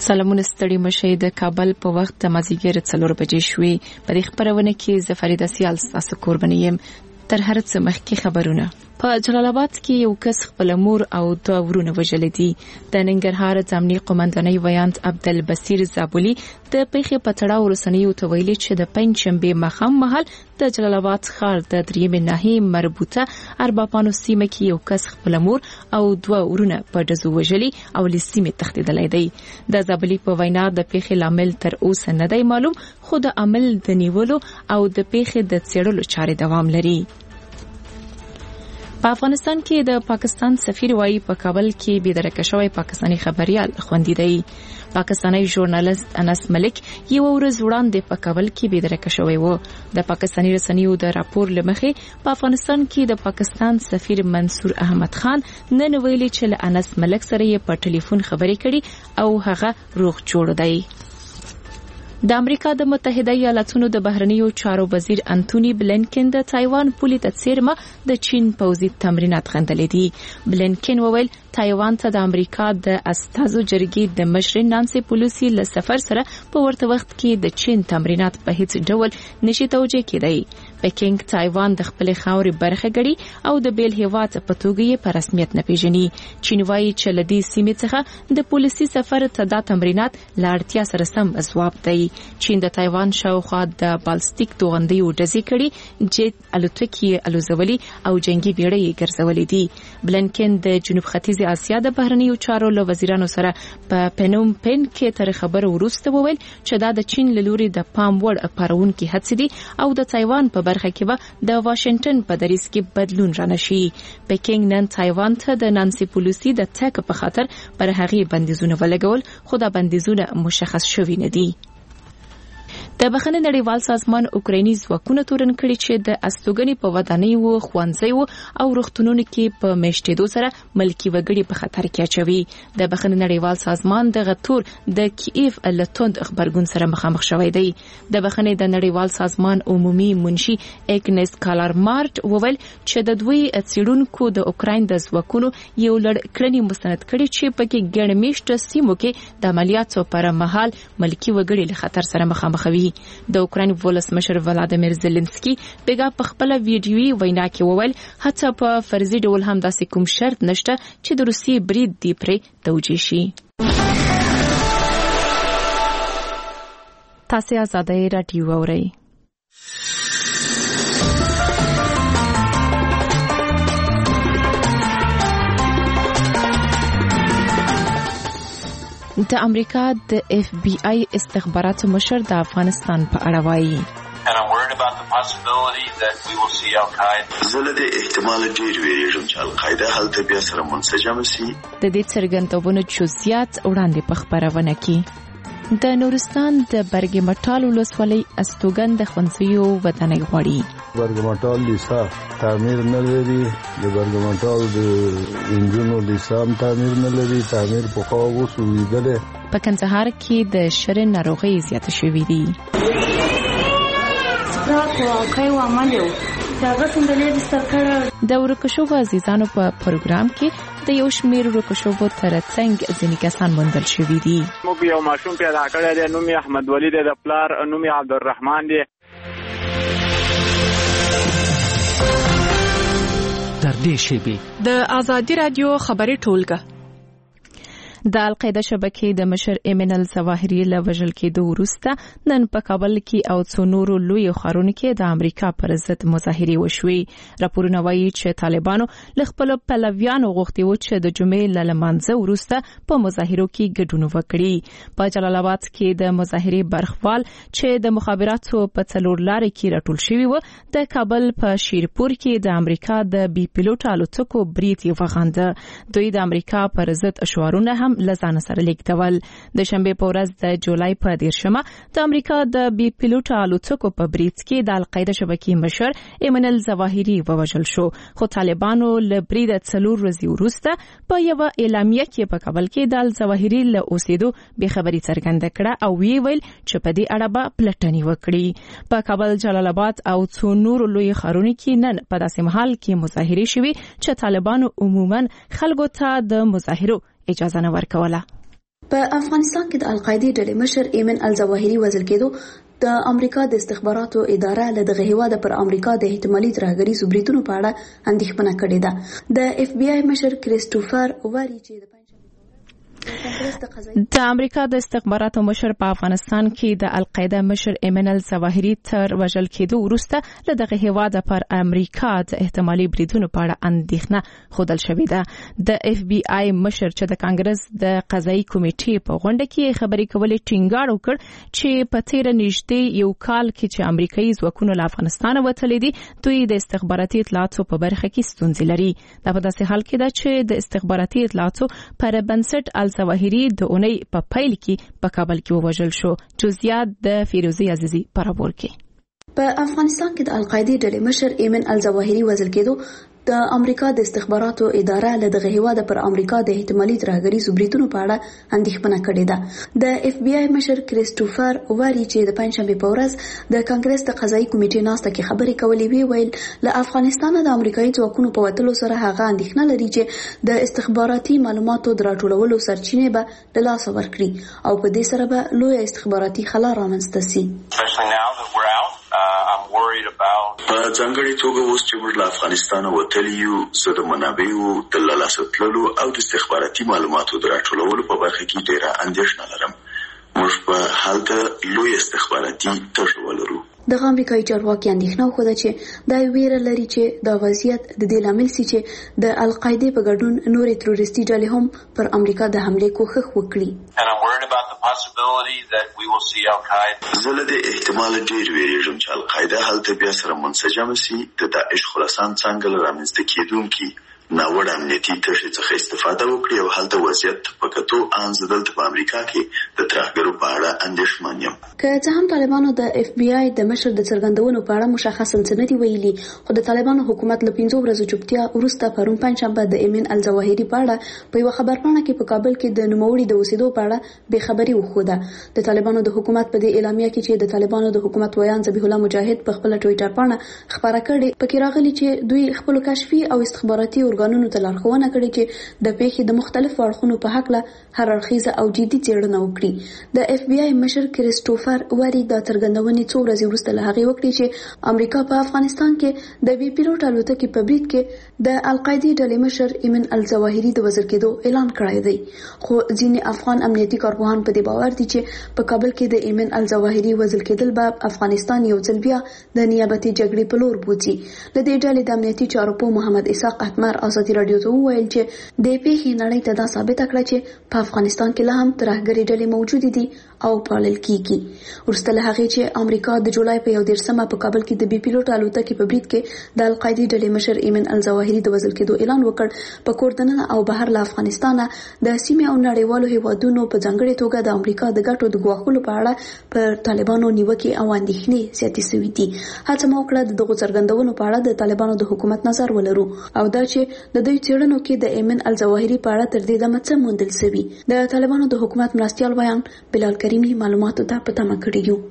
سلامونه ستړي مشه د کابل په وخت د مازیګر 4 بجې شوې. په دې خبرونه کې زفریده سیال تاسو قرباني يم. تر هر څه مخکې خبرونه. په جلال آباد کې یو کس خپل مور او دوه ورونه وژل دي. د ننګرهار ځمنی قومندانۍ ویاند عبدالبصیر زابلی د پیښې په تړاو رسنیو ته ویلي چې د پنځشنبه ماښام مهال د جلال آباد ښار د درېمې ناحیې مربوطه اربابانو سیمه کې یو کس خپل مور او دوه ورونه په ډزو وژلي او لسیمه تښتیدلی دی. د زابلی په وینا د پیښې لامل تر اوسه نه دی معلوم، خو د عمل د نیولو او د پیښې د څېړلو چارې دوام لري. په افغانستان کې د پاکستان سفیر وايي په کابل کې بېدرکه شوی پاکستاني خبريال خوندي دی. پاکستاني ژورنالیست انس ملک یو ورځ وړاندې په کابل کې بېدرکه شوی و. د پاکستاني رسنیو د راپور لمخې په افغانستان کې د پاکستان سفیر منصور احمد خان نن ویلي چې له انس ملک سره یې په ټلیفون خبرې کړي او هغه روغ جوړ دی. د امریکا د متحده ایالاتونو د بهرنیو چارو وزیر انټونی بلینکن د تایوان پولي ته څیرمه د چین پوځي تمرینات غندلې دي. بلینکن وویل تایوان ته د امریکا د استازو جرګې د مشر نانسي پلوسی له سفر سره په ورته وخت کې د چین تمرینات په هیڅ ډول نشي توجیه کېدای. پکینګ تایوان د خپل خاورې برخه ګڼي او د بیل هیواد په توګه یې په رسمیت نه پیژني. چین وايي چې لدی سیمې څخه د پولیسي سفر ته دا تمرینات لاړتیا سره سم ځواب دی. چین د تایوان شاوخوا د بالستیک توغندیو ډزې کړي، جیټ الوتکې الوزولي او جنگي بیړۍ ګرځولې دي. بلینکن د جنوب ختیځ اسیا د بهرنیو چارو له وزیرانو سره په پنوم پن کې تر خبرو وروسته وویل چې دا د چین له لوري د پام وړ پارونکي هڅې دي او د تایوان په برخه کې به د واشنگټن په دریځ کې بدلون رانشي. پکینګ نن تایوان ته د نانسي پلوسی د تګ په خاطر پر هغه بندیزونه ولګول، خو دا بندیزونه مشخص شوي نه دي. د بخښنې نړیوال سازمان اوکرایني ځواکونه تورن کړي چې د استوګنې په ودانیو، ښوونځیو او روغتونونو کې په میشتېدو سره ملکي وګړي په خطر کې اچوي. د بخښنې نړیوال سازمان د غتور د کیف الټوند خبرګون سره مخامخ شوی دی. د بخښنې د نړیوال سازمان عمومي منشي اګنس کالارمارټ وویل چې د دوی څېړونکو د اوکراین د ځواکونو یو لړ کړنې مستند کړي چې پکې ګڼ میشته سیمو کې د عملیاتو پر مهال ملکي وګړي له خطر سره مخامخ وي. د اوکراین ولسمشر ولادیمیر زيلنسکي بیګا په خپل ویډیوي وینا کې وویل هڅه په فرضي ډول هم داسې کوم شرط نشته چې د روسیې برید دی پرې توجیه شي. تاسو آزادۍ رادیو اورئ. د امریکا د اف بی آی استخباراتو مشر د افغانستان په اړه وایي. زله د احتمال ډیر ویریږم چې القاعده هلته بیا سره منسجم شي. د دې څرګندونو جزئیات وړاندې په خبرونه کې. د نورستان د برګمټال ولسوالۍ استوګن د ښوونځیو ودانۍ غواړي. برګمټال لیسا تعمیر نه لري، د برګمټال د انجونو لیسا تعمیر نه لري، تعمیر په خوا وسویدل. په کندهار کې د شرن ناروغي زیاته شوې دي. د ورکشو عزیزانو په پروګرام کې د یو شمیر ورکشو ترڅنګ ځینې کسان موندل شوي دي. موږ یو ماشوم پیدا کړی دی، نوم یې احمد ولی دی، د پلار نوم یې عبدالرحمن دی. در دې شیبې د آزادي رادیو خبري ټولګه. د القاعده شبکې د مشر ایمن الظواهری له وژل کېدو وروسته نن په کابل کې او څو نورو لوی ښارونو کې د امریکا پر ضد مظاهرې وشوې. راپورونه وایي چې طالبانو له خپل پلویانو غوښتي و چې د جمعې له لمانځه وروسته په مظاهرو کې ګډون وکړي. په جلال آباد کې د مظاهرې برخوال چې د مخابراتو په څلور لارې کې راټول شوي و، د کابل په شیرپور کې د امریکا د بي پیلوټ الوتکو برید یې وغنده. دوی د امریکا پر ضد شعارونه هم لزان سره لیکدول. د شنبه په ورځ د جولای په 13 د امریکا د بي پیلوټ الوتکو په برید کې د القاعده شبکې مشر ایمن الظواهری ووژل شو، خو طالبانو له برید 4 ورځې وروسته په یو اعلامیه کې په کابل کې د الظواهری له اوسېدو بې خبري څرګنده کړه او ویل چې په دې اړه به پلټنې وکړي. په کابل، جلال آباد او څو نورو لوی ښارونو کې نن په داسې مهال کې مظاهرې شوې چې طالبانو عموما خلکو ته د مظاهرو اجازه نه ورکوله. په افغانستان کې د القاعده ډلې مشر ایمن الظواهري وژل کېدو د امریکا د استخباراتو اداره له دغه هیواده پر امریکا د احتمالي ترهګریزو بریدونو په اړه اندېښنه کړې ده. د اف بی آی مشر کریسټوفر واری چې د امریکا د استخباراتو مشر په افغانستان کې د القاعده مشر ایمن الظواهري تر وژل کېدو وروسته له دغه هیواده پر امریکا د احتمالي بریدونو په اړه اندېښنه ښودل شوې ده. د اف بی آی مشر چې د کانګرس د قضایي کمیټې په غونډه کې خبرې کولې ټینګار وکړ چې په تیر نږدې یو کال کې چې امریکایي ځواکونه له افغانستان وتلي دي دوی د استخباراتي اطلاعاتو په برخه کې ستونزې لري. دا په داسې حال کې ده چې د استخباراتي اطلاعاتو پر بنسټ الظواهري د اونۍ په پیل کې په کابل کې ووژل شو. جزئیات د فیروزی عزیزی په راپور کې. په افغانستان کې د القاعده ډلې مشر ایمن الظواهري وژل کېدو د امریکا د استخباراتو اداره له دغه هیواده پر امریکا د احتمالي ترهګریزو بریدونو په اړه اندېښنه کړې ده. د اف بی آی مشر کریسټوفر واری چې د پنځشنبه په ورځ د کانګرس د قضایي کمیټې ناسته کې خبرې کولې ویل له افغانستان د امریکایي ځواکونو په وتلو سره هغه اندېښنه لري چې د استخباراتي معلوماتو د راټولولو سرچینې به له لاسه ورکړي او په دې سره به لوی استخباراتي خلا رامنځته شي. په ځانګړي توګه اوس چې موږ له افغانستان وتلي یو زه د منابعو د له لاسه تللو او د استخباراتي معلوماتو د راټولولو په برخه کې ډېره اندېښنه لرم. موږ په هلته لوی استخباراتي تجربه ولرو. د امریکایي چارواکي اندېښنه وکړه چې دا ویره لري چې دا وضعیت د دې لامل سي چې د القاعده په ګډون نورې تروریستي ډلې هم پر امریکا د حمله کوښښ وکړي. زه له دې احتمال ډېر ویریږم چې القاعده هلته بیا سره منسجم سي د داعش خراسان څنګه له رامنځته کېدونکي ناوړه امنیتي تشې څخه استفاده وکړي او هلته وضعیت په کتو ان زه دلته په امریکا کې د ترهګرو په اړه اندېښمن یم. که څه هم طالبانو د اف بی آی د مشر د څرګندونو په اړه مشخصا څه نه دي ویلي خو د طالبانو حکومت له 5 ورځو چوپتیا وروسته پرون پنځشنبه د ایمن الظواهري په اړه په یو خبرپاڼه کې په کابل کې د نوموړي د اوسېدو په اړه بې خبري وښوده. د طالبانو د حکومت په دې اعلامیه کې چې د طالبانو د حکومت ویان ذبیح الله مجاهد په خپل ټوئیټر باندې خبره کړې پکې راغلي چې دوی خپل کشفي او استخباراتي ارګانونو ته لارښوونه کړې چې د پیښې د مختلفو اړخونو په حق له هر اړخیزه او جدي څېړنه وکړي. د اف بی آی مشر کریسټوفر واری د څرګندونې څو ورځې وروسته له هغې وکړي چې امریکا په افغانستان کې د بي پیلوټ الوتکې په برید کې د القاعده ډلې مشر ایمن الظواهري د وژل کېدو اعلان کړی دی. خو ځینې افغان امنیتي کارپوهان په دې باور دي چې په کابل کې د ایمن الظواهري وژل کېدل به افغانستان یو ځل بیا د نیابتي جګړې په لور بوځي. له دې ډلې د امنیتي چارو په محمد اسحاق احمر ازادي رادیو ته وویل چې د پیښې نړۍ ته دا ثابته کړه چې په افغانستان کې لا هم ترهګري ډلې موجود دي او پالل کیږي. ورسته له هغې چې امریکا د جولای په 11 په کابل کې د بي پیلوټ الوتکې په برید کې د القاعده ډلې مشر ایمن الظواهري د وژل کېدو اعلان وکړ په کور دننه او بهر له افغانستانه د سیمې او نړیوالو هیوادونو په ځانګړي توګه د امریکا د ګټو د ګواښلو په اړه پر طالبانو نیوکې او اندېښنې زیاتې شوې دي. هڅه مو وکړه دغه څرګندونو په اړه د طالبانو د حکومت نظر ولرو او دا چې د دوی څېړنو کې د ایمن الظواهري په اړه تر دې دمه څه موندل شوي. د طالبانو د حکومت مرستیال ویان بلال کریمي معلوماتو ته په تمه کړي یو.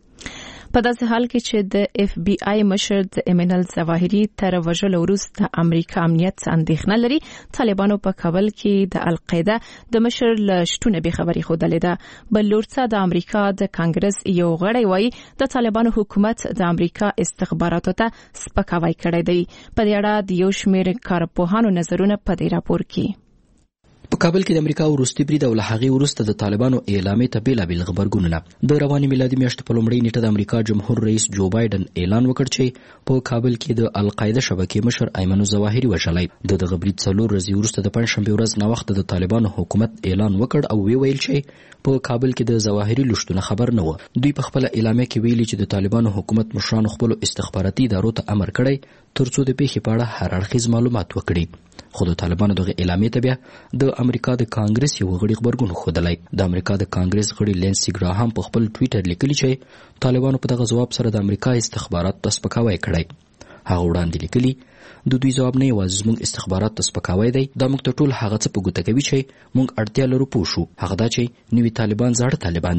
په داسې حال کې چې د اف بی آی مشر د ایمن الظواهري تر وژلو وروسته امریکا امنیت اندېښنه لري طالبانو په کابل کې د القاعده د مشر له شتون به خبري خودلې ده. بل لورڅه د امریکا د کانګرس یو غړی وایي د طالبانو حکومت د امریکا استخباراتو ته سپکاوی کړی دی. په دې اړه د یو شمېر کارپوهانو نظرونه په دې راپور کې. په کابل کې د امریکا وروستي برید او له هغې وروسته د طالبانو اعلامیې ته بېلابېل غبرګونونه. د روانې میلادي میاشتې په لومړۍ نیټه د امریکا جمهور رئیس جو بایډن اعلان وکړ چې په کابل کې د القاعده شبکې مشر ایمن الظواهري وژلی. د دغه برید 4 ورځې وروسته د پنجشنبې ورځ ناوخته د طالبانو حکومت اعلان وکړ او ویل چې په کابل کې د ظواهري لشتونه خبر نه و. دوی په خپله اعلامیه کې ویلي چې د طالبانو حکومت مشرانو خپلو استخباراتي ادارو ته امر کړی ترڅو د پیښې په اړه هر اړخیز معلومات وکړي. خو د طالبانو دغه اعلامیې ته بیا د امریکا د کانګرس یو غړي خبرګون ښودلی. د امریکا د کانګرس غړي لینسي ګراهام په خپل ټویټر لیکلي چې طالبانو په دغه ځواب سره د امریکا استخباراتو ته سپکاوی کړی. هغه وړاندې لیکلي د دوی ځواب نه یوازې زموږ استخباراتو ته سپکاوی دی، دا موږ ته ټول هغه څه په ګوته کوي چې موږ اړتیا لرو پوه شو. هغه دا چې نوي طالبان زاړه طالبان دي.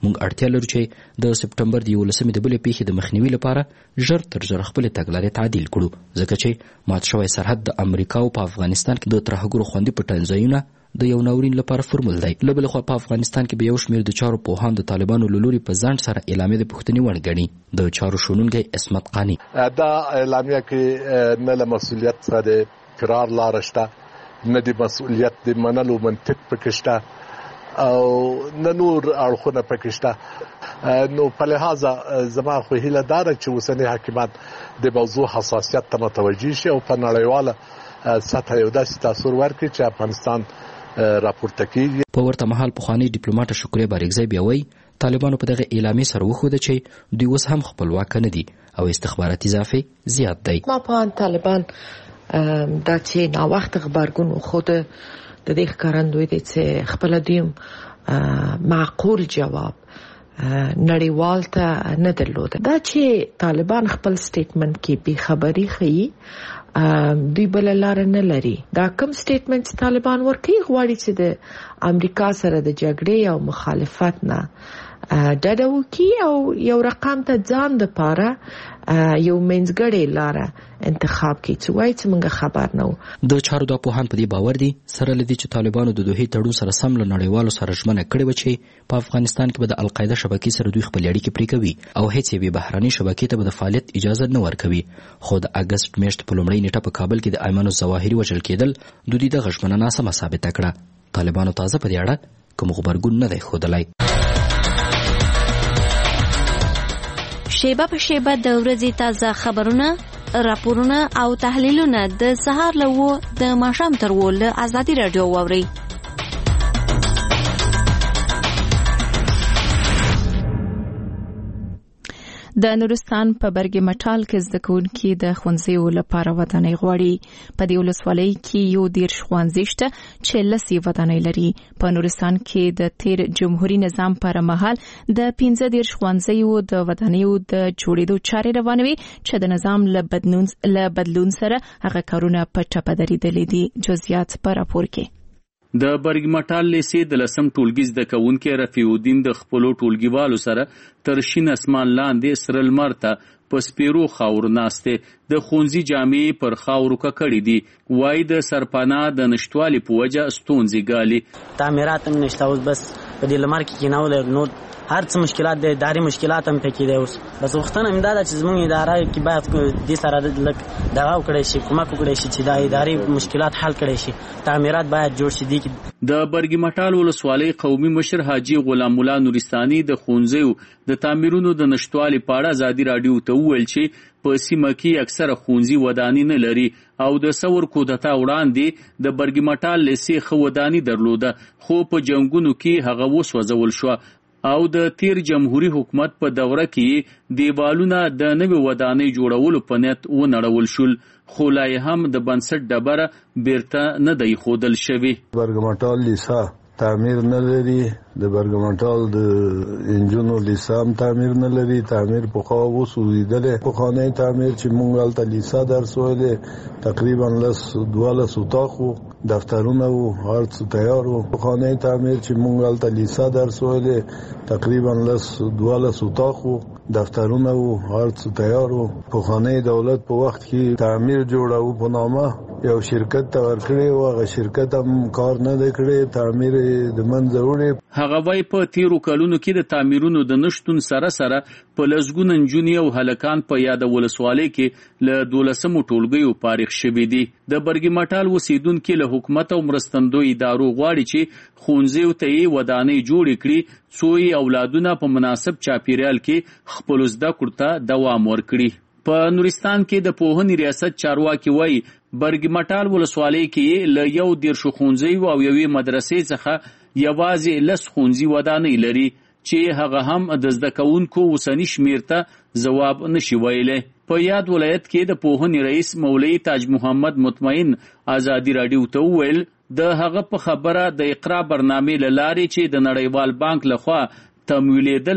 موږ اړتیا لرو چې د سپټمبر 11 د بلې پیښې د مخنیوي لپاره ژر تر ژره خپل تګلارې تعدیل کړو ځکه چې مات شوی سرحد د امریکا او په افغانستان کې د ترهګرو خوندي پټن ځایونه د یو ناورین لپاره فرمول دی. له بلې خوا په افغانستان کې به یو شمېر د چارو پوهان د طالبانو له لوري په ځنډ سره اعلامیه د پوښتنې وړ ګڼي. د چارو شنونکی عصمت قانی: دا اعلامیه کې نه له مسؤلیت څخه د فرار لاره شته، نه د مسؤلیت د منلو منطق پکې شته او نه نور اړخونه پکې شته. نو په لحاظه زما خو هیله دا ده چې اوسني حاکمان د موضوع حساسیت ته متوجه شي او په نړیواله سطح یو داسې تاثیر ورکړي چې افغانستان راپورته کیږي. په ورته مهال پخوانی ډیپلوماټ شکریه بارګزی بیا وایي طالبانو په دغه اعلامیې سره وښوده چې دوی اوس هم خپلواک نه دي او استخباراتي اضافه زیات دی. ما په طالبان دا چې نا وخت خبرګون خود د دې ښکارندوی دي چې خپل دیم معقول جواب نړیوال ته نه درلود. دا چې طالبان خپل سټیټمنټ کې بې خبري ښيي دوی بل لار نه لري. دا کوم سټیټمنټ طالبان ورکوي غواړي چې د امریکا سره د جګړې او مخالفت نه ډډه وکړي او یو رقم ته ځان د پاره یو منځګړې لار انتخاب کړي چې وایي چې موږ خبر نه وو. د چارو د پوهان په دې باور دي سره لدی چې طالبانو د دوه تړون سره سم له نړیوالو سره ژمنه کړې و چې په افغانستان کې به د القاعده شبکې سره دوی خپل اړیکې پرې کوي او هیڅ یې بهراني شبکې ته به د فعالیت اجازه نه ورکوي. خو د اگست میاشتې په لومړۍ نیټه په کابل کې د ایمن الظواهري وژل کېدل د دوی دغه ژمنه ناسمه ثابته کړه. طالبانو تازه په دې اړه کوم غبرګون نه دی ښودلی. شیبه په شیبه د ورځې تازه خبرونه، راپورونه او تحلیلونه د سهار له 9 د ماښام تر 10 له ازادي رادیو واورئ. د نورستان په برګ مټال کې زده کوونکي د ښوونځیو لپاره ودانۍ غواړي. په دې ولسوالۍ کې یو 10 ښوونځي شته چې 10 ودانۍ لري. په نورستان کې د تیر جمهوریت نظام پر مهال د 15 ښوونځیو د ودانیو د جوړېدو چارې روانوي چې د نظام له بدلون سره هغه کارونه په ټپه درېدلي دي. جزئیات په راپور کې. د برګ مټال لیسې د 10م ټولګي زده کوونکي رفیع الدین د خپلو ټولګیوالو سره تر شین اسمان لاندې سره لمر ته په سپیرو خاور ناسته د ښوونځي جامې پر خاورو ککړې دي. وای د سرپناه د نشټوالي په وجه ستونزې ګالي. تعمیرات هم نشته، اوس بس په دې لمر کې کېنول نو هر څه مشکلات دي، اداري مشکلات هم پکې دي. اوس بس وختونه هم دا چې زموږ اداره کې باید دې سره لږ دغه وکړی شي، کومک وکړی شي چې دا اداري مشکلات حل کړی شي. تعمیرات باید جوړ شي. د برګ مټال ولسوالۍ قومي مشر حاجی غلام الله نورستاني د ښوونځیو د تعمیرونو د نشټوالي په اړه ازادي رادیو ته وویل چې په سیمه کې اکثره ښوونځي ودانۍ نه لري او د ثور کودتا وړاندې د برګ مټال لیسې ښه ودانۍ درلوده، خو په جنګونو کې هغه وسوځول شو او د تیر جمهوریت حکومت په دوره کې دیوالونه د نوې ودانۍ جوړولو په نیت ونړول شول، خو لا هم د بنسټ ډبره بیرته نه دی ښودل شوې. برګ مټال لیسا تعمیر نه لري، د برګ مټال د انجونو لیسا هم تعمیر نه لري. تعمیر په خوا وسوځېدلی. پخوانی تعمیر چې موږ هلته لیسا درس ویلې تقریبا 12 اتاقو دفترونه وو، هر څه تیار وو. پخوانی تعمیر چې موږ هلته لیسا درس ویلې تقریبا 12 اتاقو دفترونه وو، هر څه تیار وو. پخوانی دولت په وخت کې تعمیر جوړاو په نامه یو شرکت ته ورکړی و، هغه شرکت هم کار نه دی کړی، تعمیر د منځه وړی. هغه وایي په تیرو کلونو کې د تعمیرونو د نشتون سره سره په لسګونه نجونې او هلکان په یاده ولسوالۍ کې له 12مو ټولګیو فارغ شوي دي. د برګ مټال اوسیدونکي له حکومت او مرستندوی ادارو غواړي چې ښوونځیو ته یې ودانۍ جوړې کړي څو یې اولادونه په مناسب چاپیریال کې خپلو زده کړو ته دوام ورکړي. په نورستان کې د پوهنې ریاست چارواکي وایي برګ مټال ولسوالۍ کې له 11 ښوونځیو او یوې مدرسې څخه یوازې 10 ښوونځي ودانۍ لري چې هغه هم د زده کوونکو اوسني شمېر ته ځواب نشي ویلی. په یاد ولایت کې د پوهنې رئیس مولوي تاج محمد مطمئن ازادي رادیو ته وویل د هغه په خبره د اقرا برنامې له لارې چې د نړیوال بانک لخوا تمویلېدله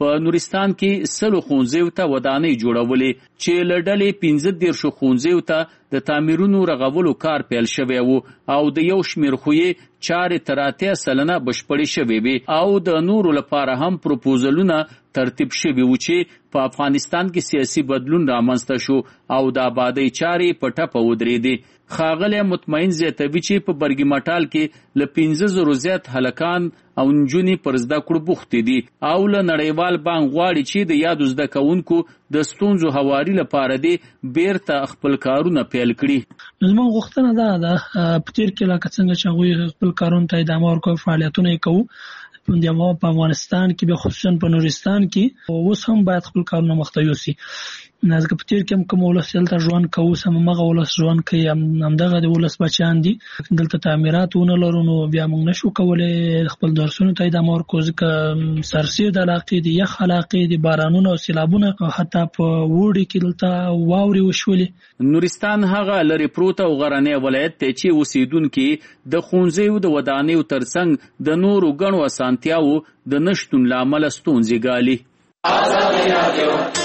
په نورستان کې 100 ښوونځیو ته ودانۍ جوړولې چې له ډلې 15 ښوونځیو ته د تعمیرونو رغولو کار پیل شوی و او د یو شمېر خوې چارې تر 80% بشپړې شوې وې او د نورو لپاره هم پروپوزلونه ترتیب شوي و چې په افغانستان کې سیاسي بدلون رامنځته شو او د آبادۍ چارې په ټپه ودرېدې. ښاغلی مطمئن زیاتوي چې په برګي مټال کې له 15,000 زیات هلکان او نجونې پر زده کړو بوختې دي او له نړیوال بانک غواړي چې د یادو زده کوونکو د ستونزو هواري لپاره دې بیرته خپل کارونه پیل کړي. زموږ غوښتنه ده په تیر کې لکه څنګه چې هغوی خپل کارونو ته ادامه ورکوي، فعالیتونه یې کوو په افغانستان کې به خصوصا په نورستان کې اوس هم باید خپل کارونه مخته یوسي. ځکه په تیر کې هم کوم ولس دلته ژوند کوو همغه ولس ژوند کوي، همدغه د ولس بچیان دي. دلته تعمیرات ونه لرو نو بیا موږ نشو کولی خپل درسونو ته ادامه ورکوو ځکه سرسید علاقې دي، یخ علاقې دي، بارانونه او سیلابونه حتی په وړي کې دلته واورې وشولې. نورستان هغه لري پروت او غرنی ولایت دی چې اوسیدونکي د ښوونځیو د ودانیو ترڅنګ د نورو ګڼو اسانتیاوو د نشتون له امله ستونزې ګالي.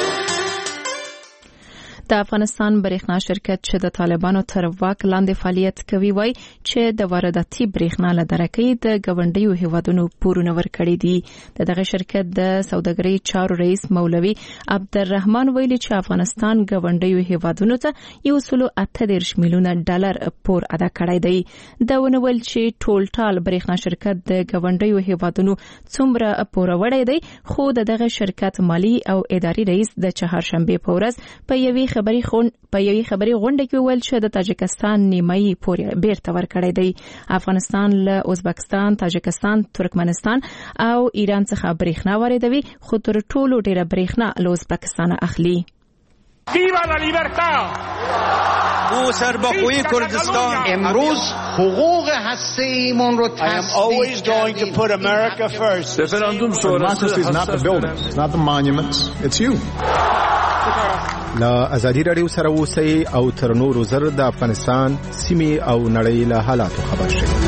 د افغانستان برېښنا شرکت چې د طالبانو تر واک لاندې فعالیت کوي وایي چې د وارداتي برېښنا له درکې د ګاونډیو هیوادونو پورونه ورکړي دي. دغه شرکت د سوداګرۍ چارو رئیس مولوي عبدالرحمن ویلي چې افغانستان ګاونډیو هیوادونو ته $138 میلیونه پور ادا کړی دی. دا ونه ویل چې ټول ټال برېښنا شرکت د ګاونډیو هیوادونو څومره پور وړی دی، خو دغه شرکت مالی او اداري رئیس د چهارشنبه په ورځ په یوې خبري غونډه کې ویل چې د تاجکستان نیمایي پور بیرته ورکړی دی. افغانستان له ازبکستان، تاجکستان، ترکمنستان او ایران څخه برېښنا واردوي، خو تر ټولو ډیره برېښنا له ازبکستان اخلي. ویوا لا لیبرتا او سرباخوی کردستان امروز حقوق هسته‌ایمون رو تصدیق کردیم. Referendum sonrası is not the buildings, it's not the monuments, it's you. لا ازادي رادیو سره اوسئ او تر نورو زر د افغانستان سیمې او نړۍ له حالاتو خبر شئ.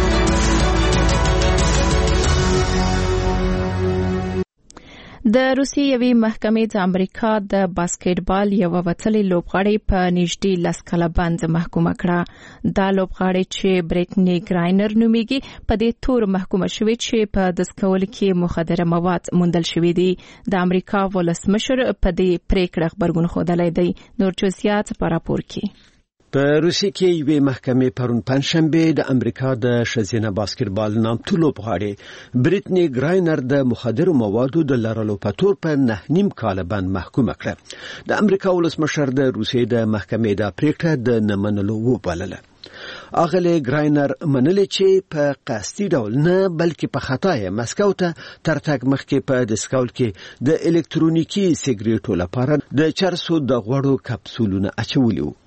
د روسیې یوې محکمې د امریکا د باسکټبال یو وتلې لوبغاړې په نږدې 10 کاله بند محکومه کړه. دا لوبغاړې چې بریټنی ګراینر نومیږي په دې تور محکومه شوې چې په دسکول کې مخدره مواد موندل شوې دي. د امریکا ولسمشر په دې پریکړه خبرګون خوده دی. نور جزئیات په راپور کې. په روسیې کې یوې محکمې پرون پنځشنبه د امریکا د ښځینه باسکټبال نامتو لوبغاړې بریټنی ګراینر د مخدرو موادو د لرلو په تور په 9.5 کاله بند محکومه کړه. د امریکا ولسمشر د روسیې د محکمې د پریکړه د نه منلو وبلله. اغلی ګراینر منلې چې په قصدي ډول نه بلکې په خطا یې مسکو ته تر تګ مخکې په دسکول کې د الکترونیکي سیګریټو لپاره د چرسو د غوړو کپسولونه اچولي وو.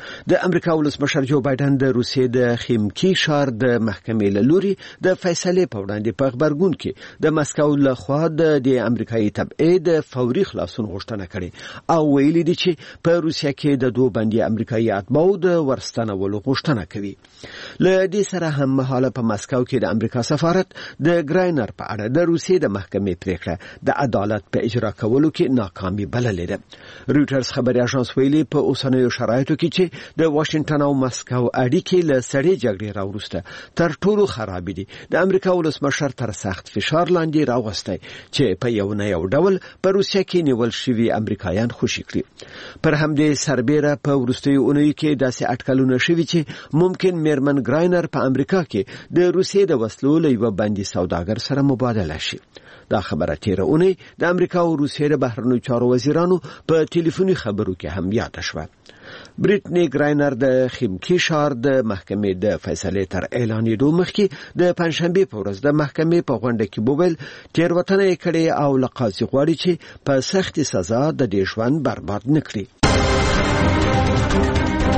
د امریکا ولسمشر جو بایدن د روسیې د خیمکی ښار د محکمې له لوري د فیصلې په وړاندې په خبرګون کې د مسکو له خوا د امریکایي تبعید فوري خلاصون غوښتنه کړې او ویلي دي چې په روسیه کې د دوه بندي امریکایي اتباعو د ورستنولو غوښتنه کوي. له دې سره هم مهاله په مسکو کې د امریکا سفارت د ګراینر په اړه د روسیې د محکمې پریکړه د عدالت په اجرا کولو کې ناکامي بللې ده. رویټرز خبري اژانس ویلي په اوسنیو شرایطو کې چې د واشنگټن او مسکو اړیکې له سړې جګړې راوروسته تر ټولو خراب دي. د امریکا ولسمشر تر سخت فشار لاندې راوستي چې په یو نه یو ډول په روسیه کې نیول شوي امریکایان خوشي کړي. پر همدې سربېره په وروستیو اونیو کې داسې اټکلونه شوي چې ممکن میرمن ګراینر په امریکا کې د روسیې د وسلو له یو بندي سوداګر سره مبادله شي. دا خبره تیره اونۍ د امریکا او روسیې د بهرنیو چارو وزیرانو په ټلیفوني خبرو کې هم یاد شوه. بریټنی ګراینر د خیمکی ښار د محکمې د فیصلې تر اعلانېدو مخکې د پنځشنبه په ورځ د محکمې په غونډه کې بوویل تیروتنه یې کړې او له قاضي غواړي چې په سختي سزا د دې ژوند برباد نه کړي.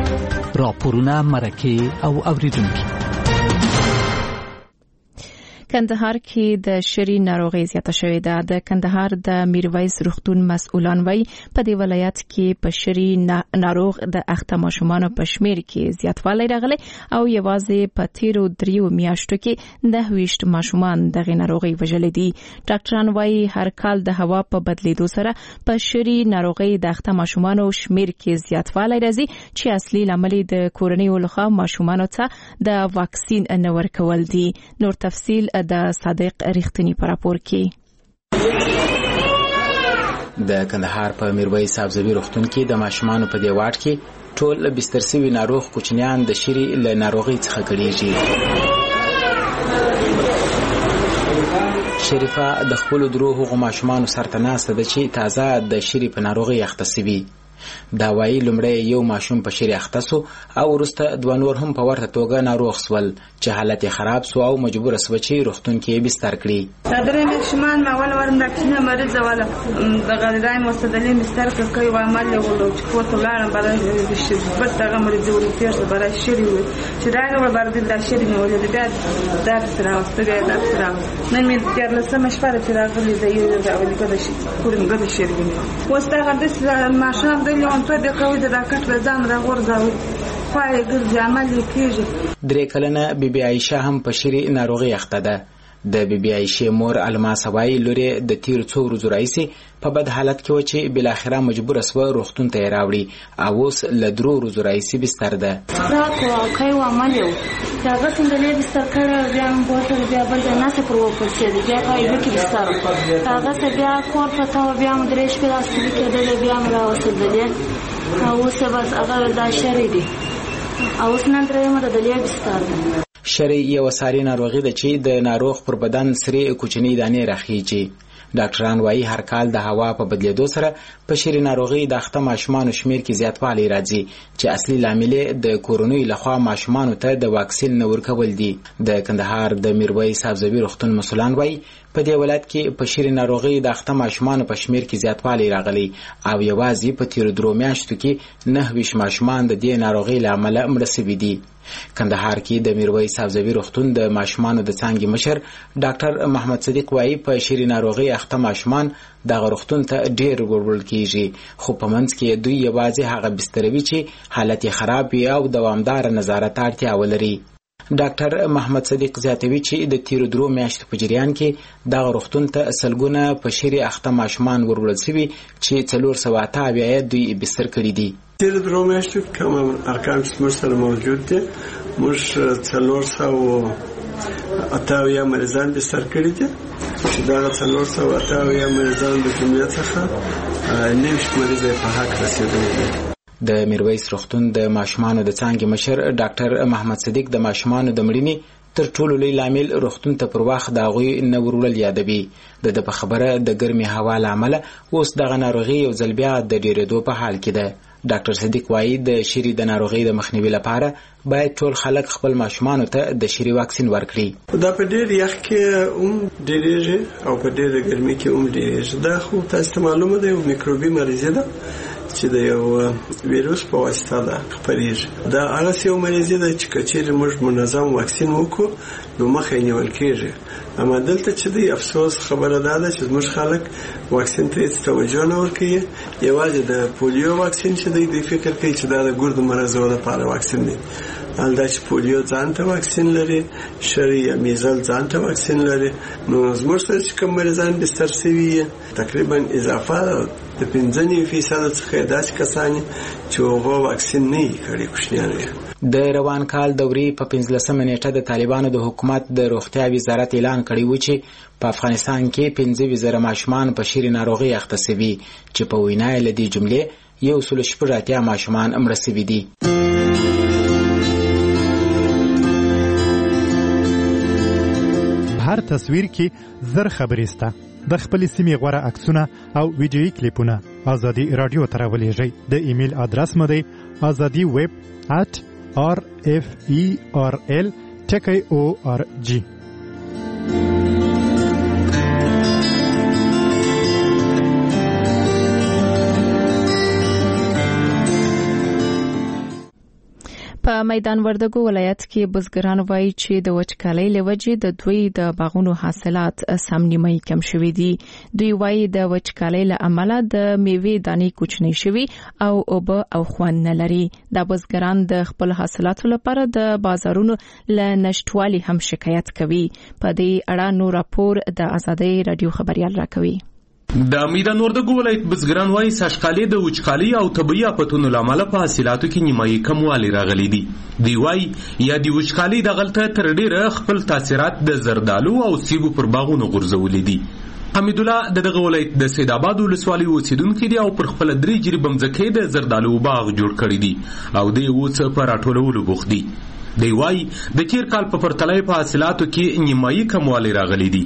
راپورونه مرکه او اوریدونکو. کندهار کې د شری ناروغي زیاته شوې ده. د کندهار د میرویس روغتون مسؤلان وایي په دې ولایت کې په شری ناروغ د اخته ماشومان په شمیر کې زیاتوالی راغلی او یوازې په تیرو 3 میاشتو کې 10 ماشومان دغه ناروغي وژلې دي. ډاکټران وایي هر کال د هوا په بدلیدو سره په شری ناروغي د اخته ماشومان شمیر کې زیاتوالی راځي چې اصلي لامل د کورنۍ ولخوا ماشومان ته د واکسین نه ورکول دي. نور تفصیل د صادق ریښتینی په راپور کې. د کندهار په میرویس سبزوي روغتون کې د ماشومان په دی واټ کې ټول بستر سوي ناروغ کوچنیان د شری له ناروغي څخه کړيږي. شریفه د خپل دروغ ماشومان سره تناسته ده چې تازه د شری په ناروغي اخته سوي. دا وایي لومړی یو ماشوم په شری اخته سو او وروسته دوه نور هم په ورته توګه ناروغ سول چې حالت خراب سو او مجبور سو چې روغتون کې بستر کړي. درې ماشومان ما ول ورم داکینه مریض ولا د غریدای مستدلې بستر کوي و عمل ولو چې کوته لاړم برای شي بټه مریض ورته برای شری چې دا نو برای د شری نو ولې بیا درس راوستګه درس راو نن می تر لسمه شپه چې راغلي د یو د اولي کده شي کورم غد شری وستا غدس ماشوم لیون په دې کوي د راکټ په ځان راغورځاوي پای ګرځي عمل کیږي. 3 کلنه بیبي عائشه هم په شری ناروغي اخته ده. د بیبي عائشه مور الماس وایي لوري د تیر څو ورځې راځي په بد حالت کې و چې بل اخره مجبور سو روغتون ته راوړي او اوس له 3 ورځې راځي بستر ده. راکو کوي و عمل یو دا څنګه له بستر کړه بیا موټر بیا بل نه څه پرو پرسه دي بیا کوي کې بستر هغه څه بیا کور ته تا بیا مدرش په اساس کې د بیا راوستل او څه بس هغه دا شری دي او نن درې مده د لیب ستاره. شری یو ساري ناروغي ده چې د ناروغ پر بدن سری کوچنی دانې راخیږي. ډاکټران وایي هر کال د هوا په بدلیدو سره په شری ناروغي د اخته ماشومان شمیر کې زیاتوالی راځي چې اصلي لامل د کورونوي لخوا ماشومان ته د واکسین نه ورکول دي. د کندهار د میرویس سبزوي روغتون مسؤلان وایي په دې ولایت کې په شری ناروغي د اخته ماشومان په شمیر کې زیاتوالی راغلی او یوازې په تیر 2 میاشتو کې 9 ماشومان د دې ناروغي لامل مړ شوي دي. کندهار کې د میرویس سبزوي روغتون د ماشومانو د څانګې مشر ډاکټر محمد صدیق وایي په شری ناروغي اخته ماشومان د روغتون ته ډېر ورول کیږي خو په منځ کې دوی یوازې هغه بستروي چې حالت خراب وي او دوامدار نظارت اړتیا ولري. ډاکټر محمد صدیق زیاتوي چې د تیر 2 میاشتو په جریان کې د روغتون ته سلګونه په شری اخته ماشومان ورول شوي چې 480 دوی بستر کړي دي. تیر 2 میاشتو کوم ارقام چې موږ سره موجود دي موږ 480 مریضان بستر کړي دي چې دا 480 مریضان د جمعیت څخه 9 مریض په حق رسیدلي دي. د میرویس روغتون د ماشومانو د څانګې مشر ډاکټر محمد صدیق د ماشومانو د مړینې تر ټولو لوی لامل روغتون ته پر وخت د غوي نه ورول یادوي. د په خبره د ګرمي هوا لامل اوس دغه ناروغي یو ځل بیا د ډیرېدو په حال کې ده. ډاکټر صدیق وایي د شری د ناروغي د مخنیوي لپاره باید ټول خلک خپل ماشومان ته د شری واکسین ورکړي. دا په ډېر یخ کې ډېرېږي او په ډېر ګرمي کې ډېرېږي. دا خو تاسو معلومه ده یو میکروبي مریضي ده چې د یو ویروس په واسطه ده خپرېږي. دا هغه یو مریضي ده چې کچېرې موږ منظم واکسین وکړو نو مخه یې نیول کېږي. اما دلته چې دی افسوس خبره ده چې موږ خلک واکسین ته هیڅ توجه نه ورکوي. یوازې د پولیو واکسین چې دی فکر کوي چې دا د ګردو مرضو لپاره واکسین دی. الدا چې پولیو ځان ته واکسین لري، شری یا میزل ځان ته واکسین لري. نو زموږ سره چې کوم مریضان بستر شوي تقریبا اضافه د 15% څخه داسې کسان چې هغه واکسین نه کړي کوشنیان. د روان کال دوري په 15 نیټه د طالبانو د حکومت د روغتیا وزارت اعلان کړی و چې په افغانستان کې 15,000 ماشومان په شری ناروغي اخته شوي چې په وینا له دې جملې 180 ماشومان مړ شوي دي. هر تصویر کې زر خبرې سته. د خپل سیمې غوړه عکسونه او ویډیويي کلیپونه ازادي رادیو ته راولېږئ. د ایمیل ادرس مو دی azadi@referl.org. په میدان وردګو ولایت کې بزګران وایي چې د وچکالۍ له وجې د دوی د باغونو حاصلات سم نیمه کم شوي دي. دوی وایي د وچکالۍ له امله د میوې دانې کوچنۍ شوي او اوبه او خوند نه لري. د بزګران د خپل حاصلاتو لپاره د بازارونو له نشټوالي هم شکایت کوي. په دې اړه نور راپور د ازادۍ رادیو خبريال راکوي. د میدان وردګو ولایت بزګران وایي سږکالي د وچکالۍ او طبیعي آفتونو له امله په حاصلاتو کې نیمایي کموالی راغلی دی. دوی وایي یا د وچکالۍ دغلته تر ډیره خپل تاثیرات د زردالو او سیبو پر باغونو غورځولي دي. حمید الله دغه ولایت د سید آباد ولسوالۍ اوسیدونکی دی او پر خپل 3 جریبه ځمکې د زردالو باغ جوړ کړی دی او د اوس په راټولولو بوخت دی. دی وایي د تیر کال په پرتله په حاصلاتو کې نیمایي کموالی راغلی دی.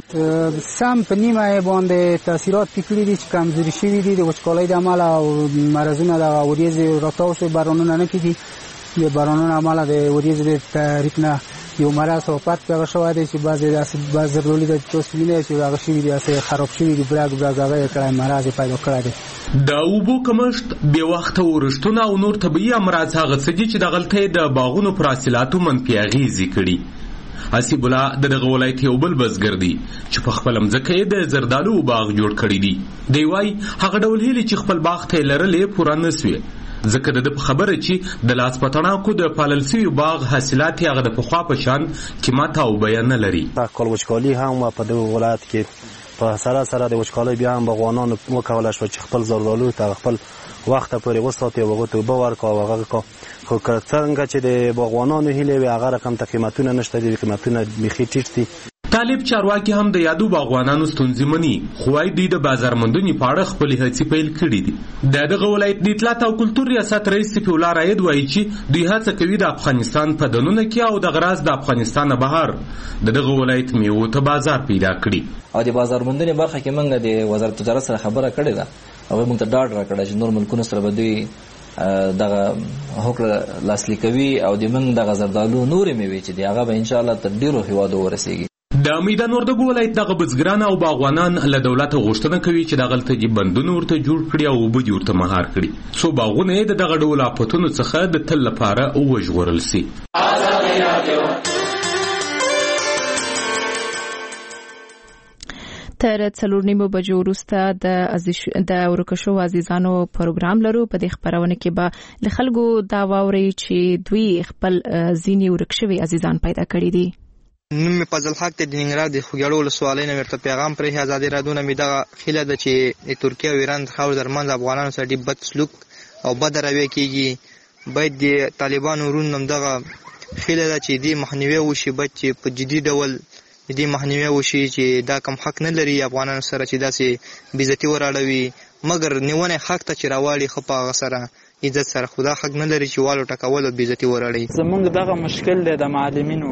سم په نیمه باندې تاثیرات پکړي دي چې کمزوري شوي دي د وچکالۍ د امله او مرزونه د وریځې راتاو شوي بارانونه نه کېدي. د بارانونو امله د وریځې د تحریک نه یو مرض او پات پیدا شوی دی چې بعضې زردالو د توسینه چې هغه شوي دي اسې خراب شوي دي برګ هغه یې کړی مرض پیدا کړی دی. د اوبو کمښت بې وخته ورښتونه او نور طبیعي امراض هغه څه دي چې دغلته د باغونو پر حاصلاتو منفي اغېزې کړي. حسیب الله دغه ولایت یو بل بزګر دی چې په خپل ځمکه یې د زردالو باغ جوړ کړی دی. دی وایي هغه ډول هیلې چې خپل باغ ته لرلې پوره نه سوې ځکه د خبره چې د لاس پټڼاکو د پالل سوي باغ حاصلات هغه د پخوا په شان قیمت او بیه نه لري. کال وچکالي هم په دغه ولایت کې په سره د وچکالۍ بیا هم باغوانانو وکولی شول چې خپل زردالو ته خپل وخته پورې وساتي او هغو ته اوبه ورکړي او هغه خو څنګه چې د باغوانانو هیلې وي هغه رقم ته قیمتونه نشته دي قیمتونه بیخي ټیټ دي. طالب چارواکي هم د یادو باغوانانو ستونزې مني خو وايي دوی د بازار موندنې په اړه خپلې هڅې پیل کړي دي. د دغه ولایت د اطلاعات او کلتور ریاست رئیس صفي الله راید وایي چې دوی هڅه کوي د افغانستان په دنونه کې او د غراز د افغانستان بهر د دغه ولایت میوو ته بازار پیدا کړي. او د بازار موندنې برخه کې موږ د وزارت تجارت سره خبره کړې ده او موږ ته ډاډ راکړی چې نور ملکونو سره به دوی دغه هوکړه لاسلیک کوي او د موږ دغه زردالو نورې میوې چې دي هغه به انشاءالله تر ډېرو هیوادو ورسیږي. د میدان وردګو ولایت دغه بزګران او باغوانان له دولت غوښتنه کوي چې دغلته دې بندونه ورته جوړ کړي او اوبه دې ورته مهار کړي څو باغونه یې د دغه ډول آفتونو څخه د تل لپاره وژغورل سي. تر 4:30 بجو وروسته د ورکشو عزیزانو پروګرام لرو. په دې خبرونه کې به له خلکو دا واوري چې دوی خپل ځینې ورکشوي عزیزان پیدا کړي دي. نوم فضل حق ته د ننګرهار د خوږیاړو ولسوالۍ نه ورته پیغام پرې ازادي رادیو نه مې دغه خیله ده چې د ترکیه او ایران خاور درمن افغانانو سره ډېر بد سلوک او بد رویه کیږي. باید د طالبانو ورونو دغه خیله ده چې دې مخنیوي وشي باید چې په جدي ډول دې مخنیوي وشي چې دا کم حق نه لري افغانانو سره چې داسې بېزتي وراړوي مګر نیونه حق ته چې راواړي خو په هغه سره عزت سره خدا حق نه لري چې والو ټکول او بېزتي وراړي. زمونږ دغه مشکل دی د معلمینو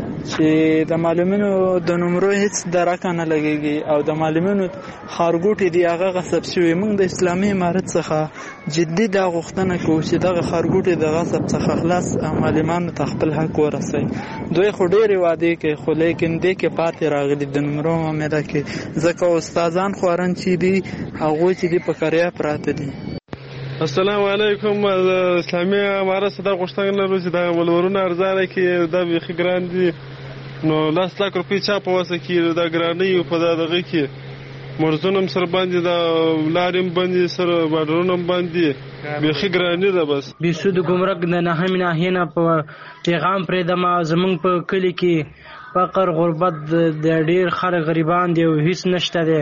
چې د معلمینو د نمرو هیڅ درکه نه لګیږي او د معلمینو خارګوټي دی هغه غصب شوی. موږ د اسلامي امارت څخه جدي دا غوښتنه کوو چې دغه خارګوټي د غصب څخه خلاص معلمانو ته خپل حق ورسوي. دوی خو ډېرې وعدې کوي خو لیکن دې کې پاتې راغلي د نمرو معامله کې ځکه استادان خوارن چې دي هغوی چې دي په کریا پراته دي. السلام علیکم. اسلامي امارت څخه دا غوښتنه لرو چې دا ولورونه ارزانه کې دا بیخي ګران دي نو 10 لک روپۍ چا په وسه کې دا ګرانۍ په دغه کې مرزونه هم سره باندې دا لارې هم باندې سره بارډرونه هم باندې بیخي ګراني ده. بس بیسود ګمرک د نهمې ناحیې نه په پیغام پرېږدم زموږ په کلي کې فقر غربت د ډېر خلک غریبان دي او هیڅ نشته دی.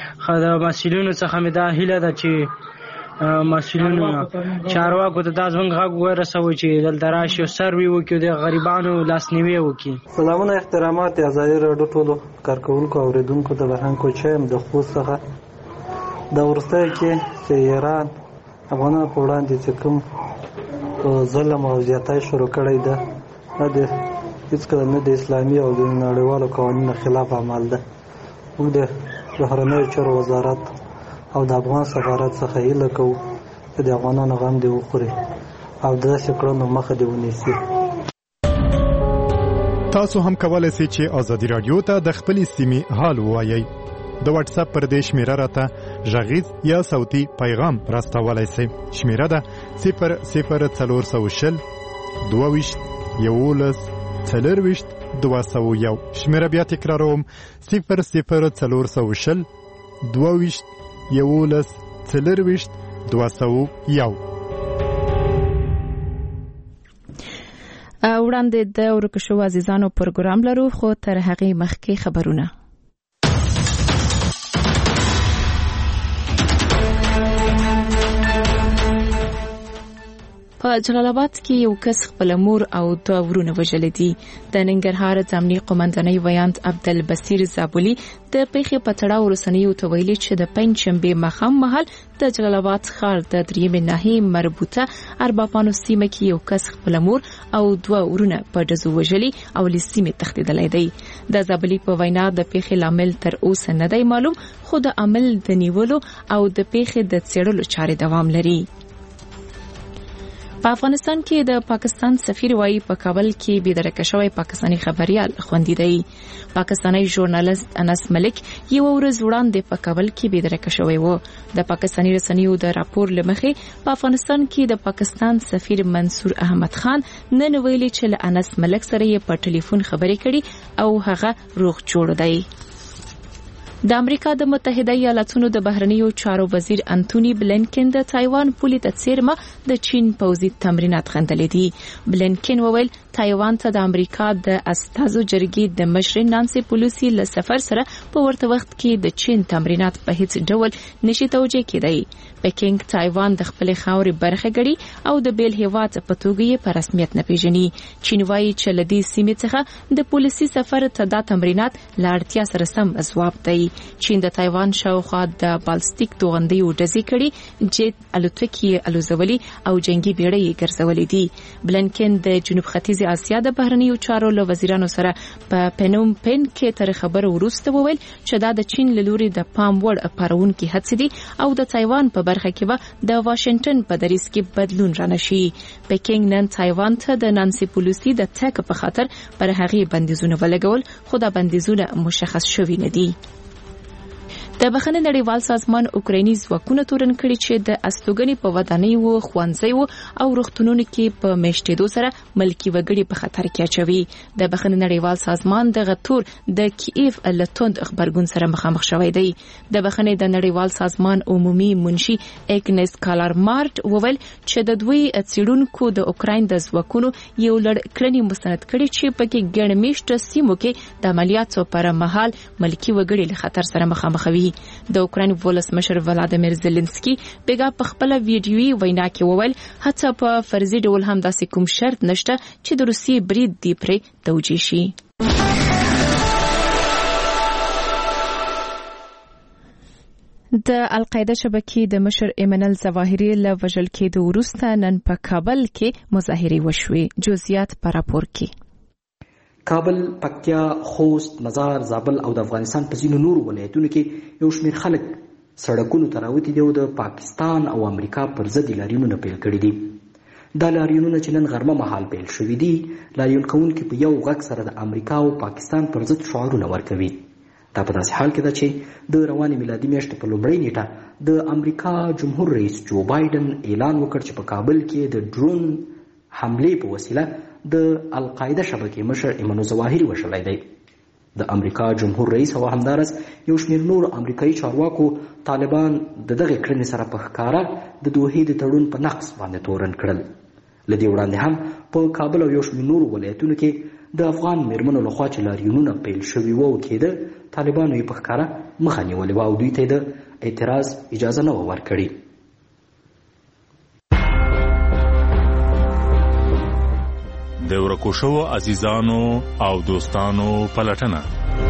د مسؤلینو څخه مې دا هیله ده چې مسؤلینو چارواکو ته دا زموږ غږ ورسوي چې دلته راشي او سروي وکړي د غریبانو لاسنیوی وکړي. سلامونه احترامات ازادي راډیو ټولو کارکونکو او اوریدونکو د بهرنکو چایم د خوست څخه د ورسته کې چې ایران افغانانو په وړاندې چې کوم ظلم او زیاتۍ شروع کړی ده د هیڅکله نه د اسلامي او د نړیوالو قوانینو خلاف عمل ده. موږ د بهرنیو چارو وزارت او د افغان سفارت څخه هیله کوو چې د افغانانو غم دې وخوري او د داسې کړنو مخه دې ونیسي. تاسو هم کولای شئ چې ازادي رادیو ته د خپلې سیمې حال ووایئ. د واتس اپ پر دې شمیره راته غږیز یا صوتي پیغام راستولای شئ. شمیره ده 00420 22 11 40 201. شمیره بیا تکراروم 00 22 11 40 201. وړاندې د ورکو شو عزیزانو پروګرام لرو خو تر هغې مخکې خبرونه. په جلال آباد کې یو کس خپل مور او دوه ورونه وژلي دي. د ننګرهار ځامني قومندانۍ ویاند عبدالبصیر زابلي د پیښې په تړاو رسنیو ته ویلي چې د پنځشنبې ماښام مهال د جلال آباد ښار د درېیمې ناحیې مربوطه اربابانو سیمه کې یو کس خپل مور او دوه ورونه په ډزو وژلي او له سیمې تښتېدلی دی. د زابلي په وینا د پیښې لامل تر اوسه نه دی معلوم، خو د عمل د نیولو او د پیښې د څېړلو چارې دوام لري. په افغانستان کې د پاکستان سفیر وایي په کابل کې بېدرکه شوی پاکستاني خبريال خوندي دی. پاکستاني ژورنالیست انس ملک یو ورځ وړاندې په کابل کې بېدرکه شوی و. د پاکستاني رسنیو د راپور لمخې په افغانستان کې د پاکستان سفیر منصور احمد خان نن ویلي چې له انس ملک سره یې په ټلیفون خبرې کړي او هغه روغ جوړ دی. د امریکا د متحده ایالاتونو د بهرنیو چارو وزیر انټونی بلینکن د تایوان پولې د څیرمه د چین پوځي تمرینات غندلې دي. بلینکن وویل تایوان ته د امریکا د استازو جرګې د مشر نانسي پلوسی له سفر سره په ورته وخت کې د چین تمرینات په هیڅ ډول نشي توجیه کېدای. پکینګ تایوان د خپل خاورې برخه ګڼي او د بیل هیواد په توګه یې په رسمیت نه پیژني. چین وایي چې لدی سیمې څخه د پولیسي سفر ته دا تمرینات لاړتیا سره سم ځواب دی. چین د تایوان شاوخوا د بالستیک توغندیو ډزې کړي، جیټ الوتکې الوزولي او جنگي بیړۍ یې ګرځولې دي. بلینکن د جنوب ختیځ اسیا د بهرنیو چارو له وزیرانو سره په پنوم پن کې تر خبرو وروسته وویل چې دا د چین له لوري د پام وړ پارونکي هڅې دي او د تایوان په برخه کې به د واشنگټن په دریځ کې بدلون رانشي. پکینګ نن تایوان ته د نانسي پلوسی د تګ په خاطر پر هغې بندیزونه ولګول، خو دا بندیزونه مشخص شوي نه دي. د بخښنې نړیوال سازمان اوکرایني ځواکونه تورن کړي چې د استوګنې په ودانیو، ښوونځیو او روغتونونو کې په میشتېدو سره ملکي وګړي په خطر کې اچوي. د بخښنې نړیوال سازمان دغه تور د کیف له توند خبرګون سره مخامخ شوی دی. د بخښنې د نړیوال سازمان عمومي منشي اګنس کالارمارټ وویل چې د دوی څېړونکو د اوکراین د ځواکونو یو لړ کړنې مستند کړي چې پکې ګڼ میشته سیمو کې د عملیاتو پر مهال ملکي وګړي له خطر سره مخامخ وي. د اوکراین ولسمشر ولادیمیر زيلنسکي بیګا په خپل ویډیوي وینا کې وویل حتی په فرضي ډول هم داسې کوم شرط نشته چې د روسیې برید دی پرې توجیه شي. د القاعده شبکې د مشر ایمنل ظواهري له وژل کېدو وروسته نن په کابل کې مظاهرې وشوې. جزئیات په راپور کې. کابل، پکتیا، خوست، مزار، زابل او د افغانستان په ځینو نورو ولایتونو کې یو شمېر خلک سړکونو ته راوتي دي او د پاکستان او امریکا پر ضد لاریونونه پیل کړي دي. دا لاریونونه چې نن غرمه مهال پیل شوي دي، لاریون کوونکي په یو غږ سره د امریکا او پاکستان پر ضد شعارونه ورکوي. دا په داسې حال کې ده چې د روانې میلادي میاشتې په لومړۍ نیټه د امریکا جمهور رئیس جو بایدن اعلان وکړ چې په کابل کې د ډرون حملې په وسیله د القاعده شبکې مشر ایمنو ظواهري وشلی دی. د امریکا جمهور رئیس او همدارس یو شمېر نور امریکایي چارواکو طالبان د دغې کړنې سره په ښکاره د دوحې د تړون په نقض باندې تورن کړل. له دې وړاندې هم په کابل او یو شمېر نورو ولایتونو کې د افغان میرمنو لخوا چې لاریونونه پیل شوي وو کېده، طالبانو یې په ښکاره مخه نیولې وه او دوی ته یې د اعتراض اجازه نه وه ورکړې. د ورکو شوو عزیزانو او دوستانو پلټنه.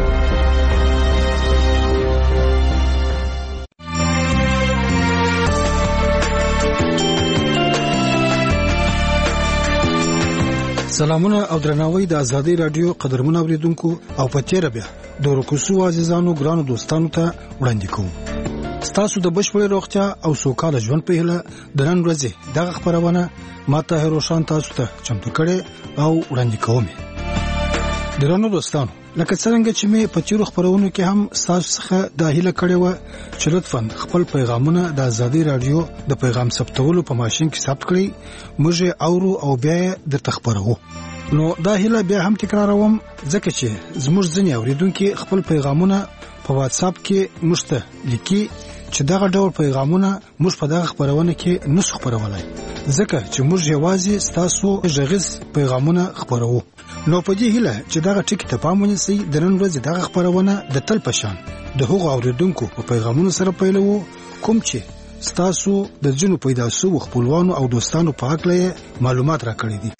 سلامونه او درناوی د ازادي رادیو قدرمن اوریدونکو او په تیر بیا د ورکو شوو عزیزانو ګرانو دوستانو ته وړاندې کوم. ستاسو د بشپړ روغتیا او سوکاله ژوند په هیله د نن ورځې دغه خبرونه ما طاهر روشان تاسو ته چمتو کړي او وړاندې کوم. درنو دوستانو، لکه څنګه چې مې په تیرو خبرونو کې هم تاسو څخه د هیله کړې و چې لطفاً خپل پیغامونه د ازادي رادیو د پیغام ثبتولو په ماشين کې ثبت کړئ، موږ اورو او بیا د تخبرو. نو دا هیله بیا هم تکراروم ځکه چې زموږ ځینې اوریدونکو خپل پیغامونه په واتس اپ کې مشته لیکي چې دغه ډول پیغامونه موږ په دغه خبرونه کې نسخ خبرولای ځکه چې موږ یوازې تاسو غږیز پیغامونه خبرو. نو په دې هیله چې دغه ټکی ته پام ونیسئ د نن ورځې دغه خبرونه د تل پشان د هغو اوریدونکو په پیغامونو سره پیلوو کوم چې تاسو د جنو پیدا سو خپلوانو او دوستانو په حق له معلومات راکړي دي.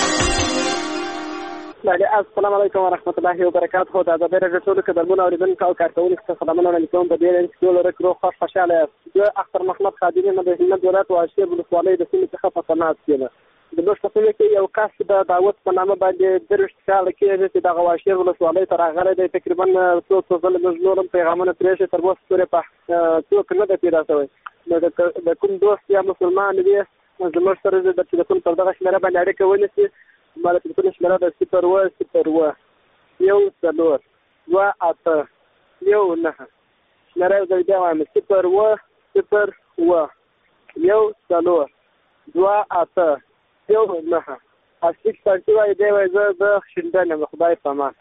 السلام علیکم ورحمت الله وبرکاته. دا د بیرته ټول کډمون اوریدونکو او کارکونکو ته سلامونه علیکم. د بیرته ټول رکرو خوشاله یم. اختر محمد خادمي نه د هند ولایت واشیر ولسوالۍ د سیمې څخه په تناس کېده. د دوه څخه کې یو کس د دعوت په نامه باندې درش کال کې چې د واشیر ولسوالۍ تر هغه د تقریبا 300 ځله مزلورم پیغامونه ترې تر اوسه پورې په څوک نه د پیدا شوی. د کوم دوست یا مسلمان دی زموږ سره د ټلیفون پر دغه شمېره باندې اړیکه ونیسي. ما د ټلیفون شمېره د 0 1 4 2 8 1 9 شمېره د بیا وایم 0 1 4 1 2 8 1 9 اصلي پارتي وای دی وای زه د شندنه خدای په امان.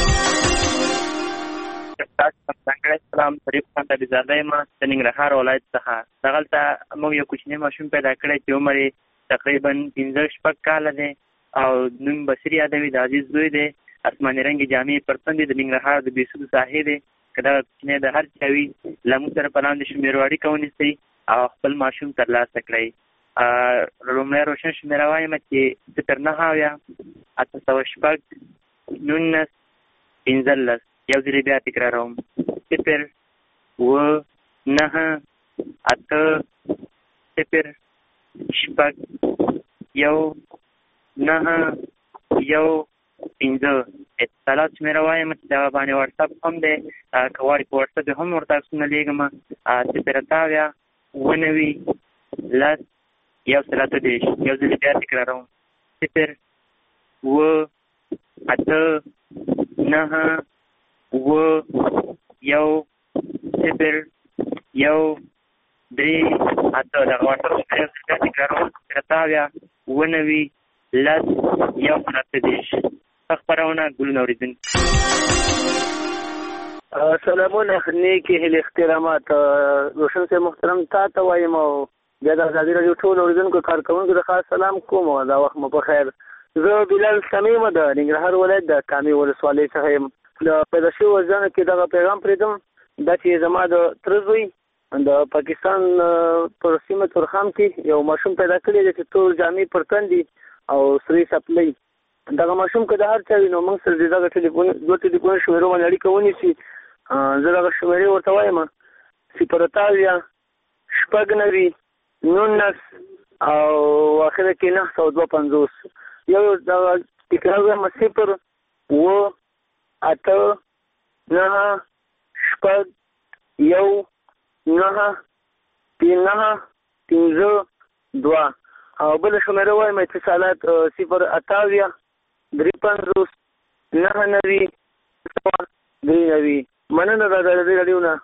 سلام شریف خان ته بزاده ما د ننګرهار ولایت څخه دغلته موږ یو کوچنی ماشوم پیدا کړی چې عمر تقریبا 15 کاله دی او نوم بصری ادمي د عزیز زوی دی. اسماني رنګ جامې پرتندې د ننګرهار د بیسود ساحې دی. کله چې د هر چاوي لمو سره پلاند شمیرواړي کوونیسي او خپل ماشوم ترلاسه کړی. رومنه روشن شمیره وایم چې تر نه هاویا اته سو شپږ 19 15 یو ځل بیا تکراروم 0 و 9 8 0 شپږ 1 9 1 اتصالات شمیره وایم چې دا باندې واتس اپ هم دی. کواري په واتس اپ هم ورته څنګه لیږم 0 تاویا 9 لاس یو سلاته دی یو ځل بیا تکراروم 0 و 8 9 و 1 0 1 3 8 دا واتس اپ بیا تکراروم 0 تاویا 9 لاس یو سلاته دی خبرونه ګلونه اوریدل. سلامونه نیکی هیل احترامات روشن سے محترم تا وایم او بیا د ازادي رادیو ټول اوریدونکو کارکونکو ته خاص سلام کوم. دا وخت مو په خیر. زه بلال سمیم د ننګرهار ولایت د کامي ولسوالۍ څخه یم. د پیدا شوي ځان کې دغه پیغام پرېدم دا چې زما د ترزوی د پاکستان پر سیمه تورخم کې یو ماشوم پیدا کړی دی چې ټول جامې پرتندي او سری سپلای. دغه ماشوم که د هر چا وي نو موږ سره دغه ټلیفون دوه ټلیفون شمیرو باندې اړیکه ونیسي. زه دغه شمیرې ورته وایم 0 تاویا 9 19 او اخره کې 952 یو دغه تکرار وایم 0 و 8 9 1 9 3 2 او بل شمیره وایم اتصالات 0 8 3 9 9 مننه د رادیو نه.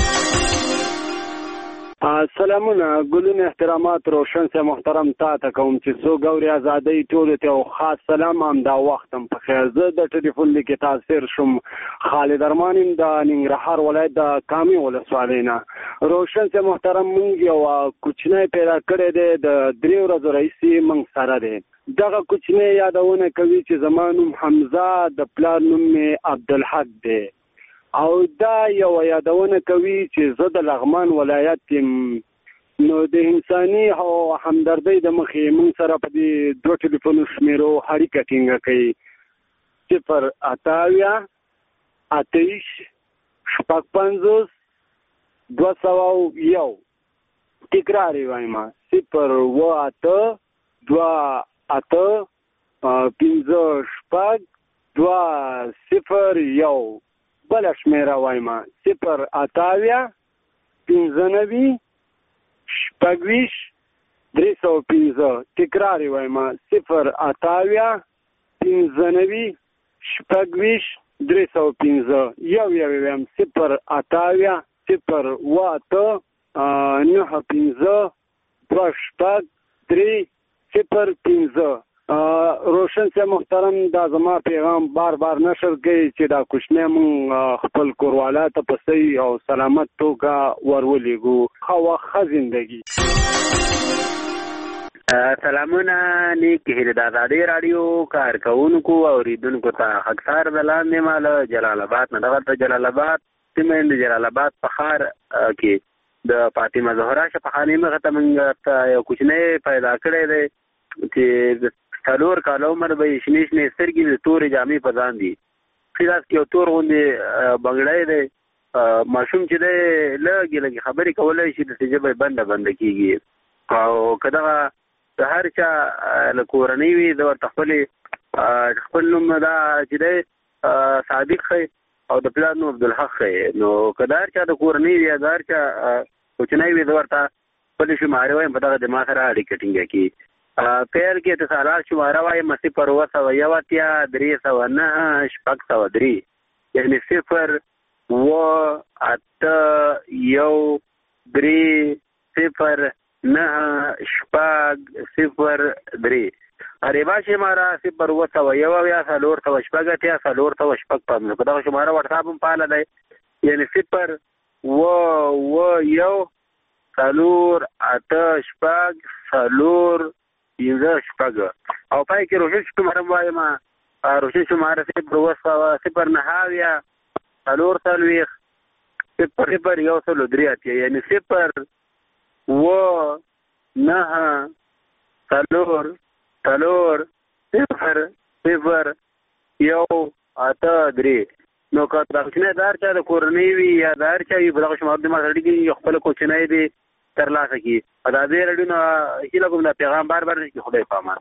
سلامونه ګلونه احترامات روشن سے محترم تا ته کوم چې سو ګوري ازادي ټول ته او خاص سلام هم دا وختم په خیر. زه د ټلیفون لیک تاثیر شم خالد ارمانیم د ننګرهار ولایت د کامي ولسوالۍ نه. روشن سے محترم مونږ یو کوچنی پیدا کړی دی د 3 ورځې رئیسي مونږ سره دی. دغه کوچنی یادونه کوي چې زمانوم حمزه د پلار نوم عبدالحق دی او دا یو یادونه کوي چې زه د لغمان ولایت نو د انساني او همدردۍ د مخې مونږ سره په دې دوه ټلیفونو شمیرو اړیکه ټینګه کوي 0 8 28 55 201 تکرار وایم 0 و 8 2 8 5 2 0 1 بل شمیره وایم 0 8 15 شپږ 305 تکرار وایم 0 8 15 شپږ 315 1 0 8 0 8 9 15 2 شپږ 3 0 15 روشن سے محترم دا زما پیغام بار بار نشر کوي چې دا کوچنی مونږ خپل کوروالا ته په صحیح او سلامت توګه ورولېږو ښه زندگی. سلامونه نیک هیله د ازادي رادیو کارکونکو او اوریدونکو ته خاکسار د لاندې مال جلال آباد نه دغه جلال آباد سیمه د جلال آباد په ښار کې د فاطمه زهرا شفاخاني مخه ته مونږ یو کوچنی پیدا کړی دی چې څلور کاله عمر به یې شنې شنې سترګې د تورې جامې په ځان دي خلاص کې یو تور غوندې بنګړی دی ماشوم چې دی لږې لږې خبرې کولی شي داسې ژبه یې بنده کېږي او که دغه د هر چا له کورنۍ وي د ورته خپل نوم دا چې دی صادق ښی او د پلار نوم عبدالحق ښی نو که د هر چا د کورنۍ وي یا د هر چا کوچنی وي د ورته خپلې شمارې وایم په دغه د ما سره اړیکه ټینګه کړي. پیل کې اتصالات شماره وایم 0 3 9 6 یعنی 0 و 8 1 3 0 9 6 0 3 اربا شماره 0 و 1 یا 4 تو شپږ ته 4 تو شپږ په دغه شماره واتساپ هم فعال دی یعنی 0 و 1 4 8 شپږ 4 15 شپږ او پای کې روشن شماره وایم روشن شماره 0 9 یا 4 تلويخ 0 یو سلو دریات یعنی 0 و 9 4 0 0 یو 8 3 نو که دا کوچنی دار چا د کورنۍ وي یا دار چا وي په دغه شماره د ما سره اړیکې خپل کوچنی دی ترلاسه کړي په ازادي رادیو نه هیله کوم دا پیغام بار بار کې خدای پامان.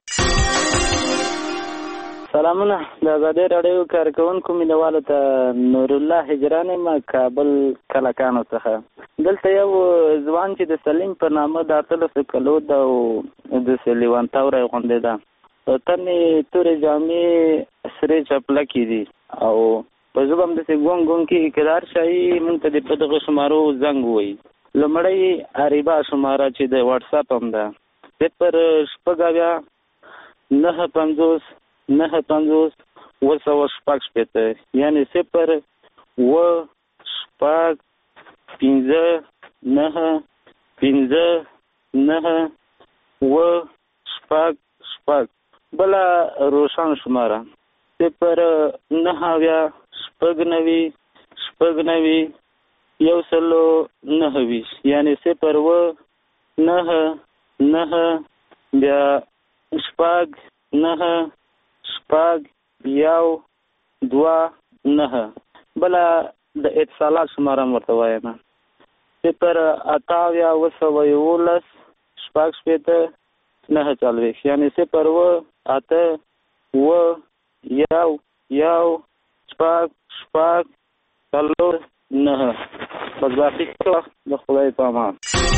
سلامونه د ازادي رادیو کارکونکو مینوالو ته نور الله هجران ما کابل کلکانو څخه دلته یو ځوان چې د سلیم په نامه د 13 کلو د سلیوان تاوري غونډه ده تنې تورې جامې سره چپلکې دي او په ژبم د ګون کې اقرار شایي مونږ ته د دغه شمارو زنګ وایي لمړی اریبا شماره چې د واتس اپ هم ده 0 شپږ 9 50 9 50 و شپږ شپته یعنی 0 و شپږ 15 9 15 9 و شپږ شپږ بلا روشن شماره 0 9 شپږ 9 یو سلو 9 یعنی 0 و 9 9 بیا شپږ 9 شپږ یو 2 9 بلا د اتصالات شماره ورته وایم 0 8 و شپږ شپته 9 40 یعنی 0 و 8 و یو شپږ شپږ 4 9 بس باقي د خدای په امان.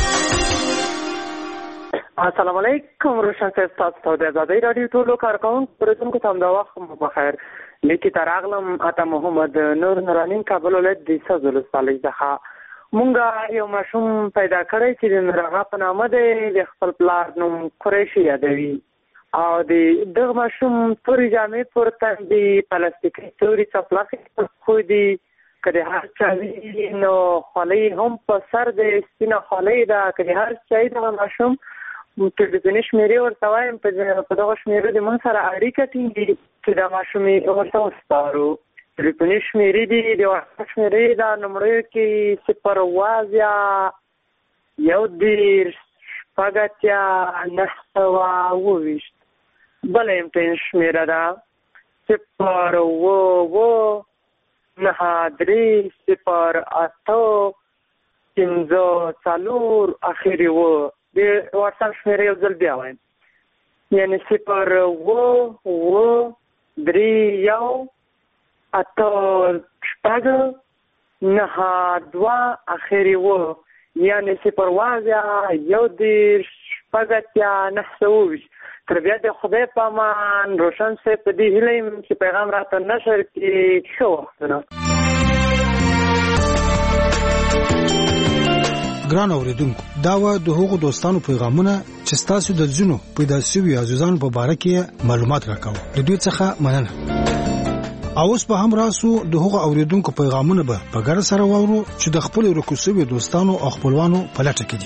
السلام علیکم روشن صاحب تاسو ته د ازادي رادیو ټولو کارکونکو پرېږدونکو ته د وخت بخیر لیکي تراغلم اته محمد نور نورانین کابل ولایت د سزول صالح څخه مونږه یو ماشوم پیدا کړی چې د نورغه په نامه د خپل پلار نوم قریشي یادوي او د دغه ماشوم تورې جامې پورته د پلاستیکي تورې چپلکې خو دي که هر چا وي نو خولۍ هم په سر د سپینه خولۍ ده که هر چا دغه ماشوم تلفوني شمېرې ورته وایم په دغه شمېرو د موږ سره اړیکه ټینګي چې دا ماشوم یې ورته وسپارو تلفوني شمېرې دي د واتساپ شمېرې دا نمرو کې 0 اویا 1 شپږ 9 بله امتحان شمېره ده 0 اوه 9 3 0 8 15 اخري و د واتساپ شمېره یو ځل بیا وایم یعنی 0 و 3 1 8 شپږ 9 2 اخري و یعنی 0 اویا 1 شپږ 9 تر بیا د خدای په امان روشن صاحب په دې هیله یم چې پیغام راته نشر کړي ښه وختونه. ګران اوریدونکو، دا و د هغو دوستانو پیغامونه چې ستاسو د ځینو پیدا شوي عزیزانو په باره کې معلومات راکاوه. د دوی څخه مننه. اوس په هم راسو د هغو اوریدونکو پیغامونه به په ګډه سره واورو چې د خپل ورکو شوي دوستانو او خپلوانو په لټه کې دي.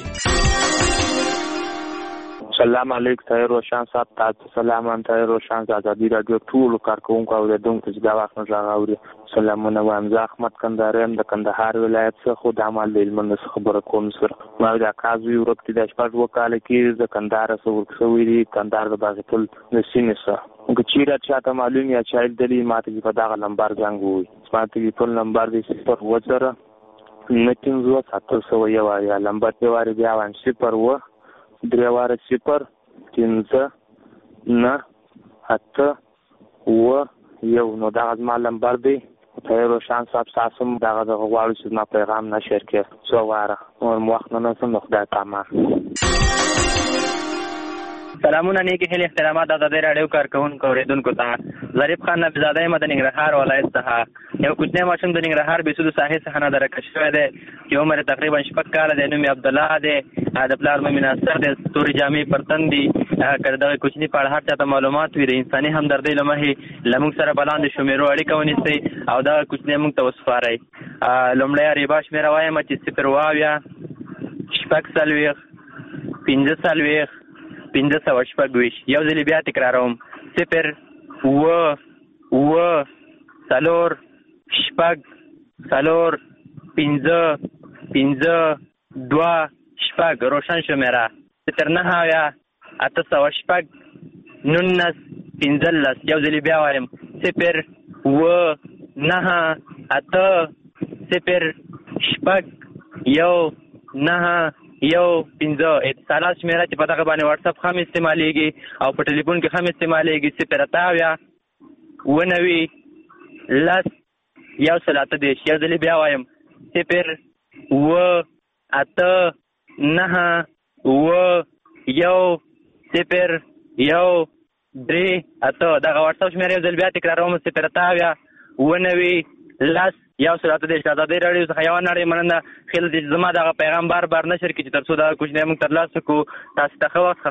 سلام علیکم طاهر روشن صاحب. تاسو سلام طاهر روشن د ازادي رادیو ټول کارکونکو او اوریدونکو چې دا وخت نه راغوري. سلامونه وایم. زه احمد کندهاریم د کندهار ولایت څخه خو د عمل د علم څخه خبره کوم. سره ما د کازوی ورته د شپږ وکاله کې د کندهار سره ورکوي دي. کندهار د باغتل د سینې سره که چیرې چاته معلوم یا چایل دلی ماته په دغه نمبر زنګ وي. ماته په نمبر د 0 9 700 یا نمبر دی واره بیا 0 دریواره 0 15 9 8 یو. نو دغه زما نمبر دی. طاهر روشن صاحب تاسو هم دغه غواړو چې ما پیغام نشر کړئ. څو واره نور وخت نه نسم خدای پامان. سلامونه نیکی هیله احترامات د ازادي رادیو کارکونکو اوریدونکو ته. ظریف خان نبیزاده یم د ننګرهار ولایت څخه. یو کوچنی ماشوم د ننګرهار بیسودو ساحې څخه نه درکه شوی دی چې عمر تقریبا 6 کاله دی. نوم یې عبدالله دی. د پلار نوم یې ناصر دی. تورې جامې پر تن دي. که دغه کوچني په اړه هر چاته معلومات وي د انساني همدردۍ له مخې له موږ سره به لاندې شمیرو اړیکه ونیسئ او دغه کوچنی موږ ته وسپارئ. لومړی ریبا شمېره وایم چې 0 540 یو ځل بیا تکراروم 0 4 2 روشن شمیره 0 808 19 15 یو ځل بیا وایم 0 9 8 0 9 اتصالات شمیره چې په دغه باندې واتس اپ هم استعمالیږي او په ټلیفون کې هم استعمالیږي 0 یو ځل بیا وایم 0 8 9 دغه واتس اپ شمیره یو ځل بیا تکراروم 0 یو سره د ازادي رادیو څخه یو نړۍ مننه. خیال دې زما دغه پیغام بار نشر کړي چې ترڅو دا کوچنی موږ ترلاسه کړو. تاسو ته ښه وخت.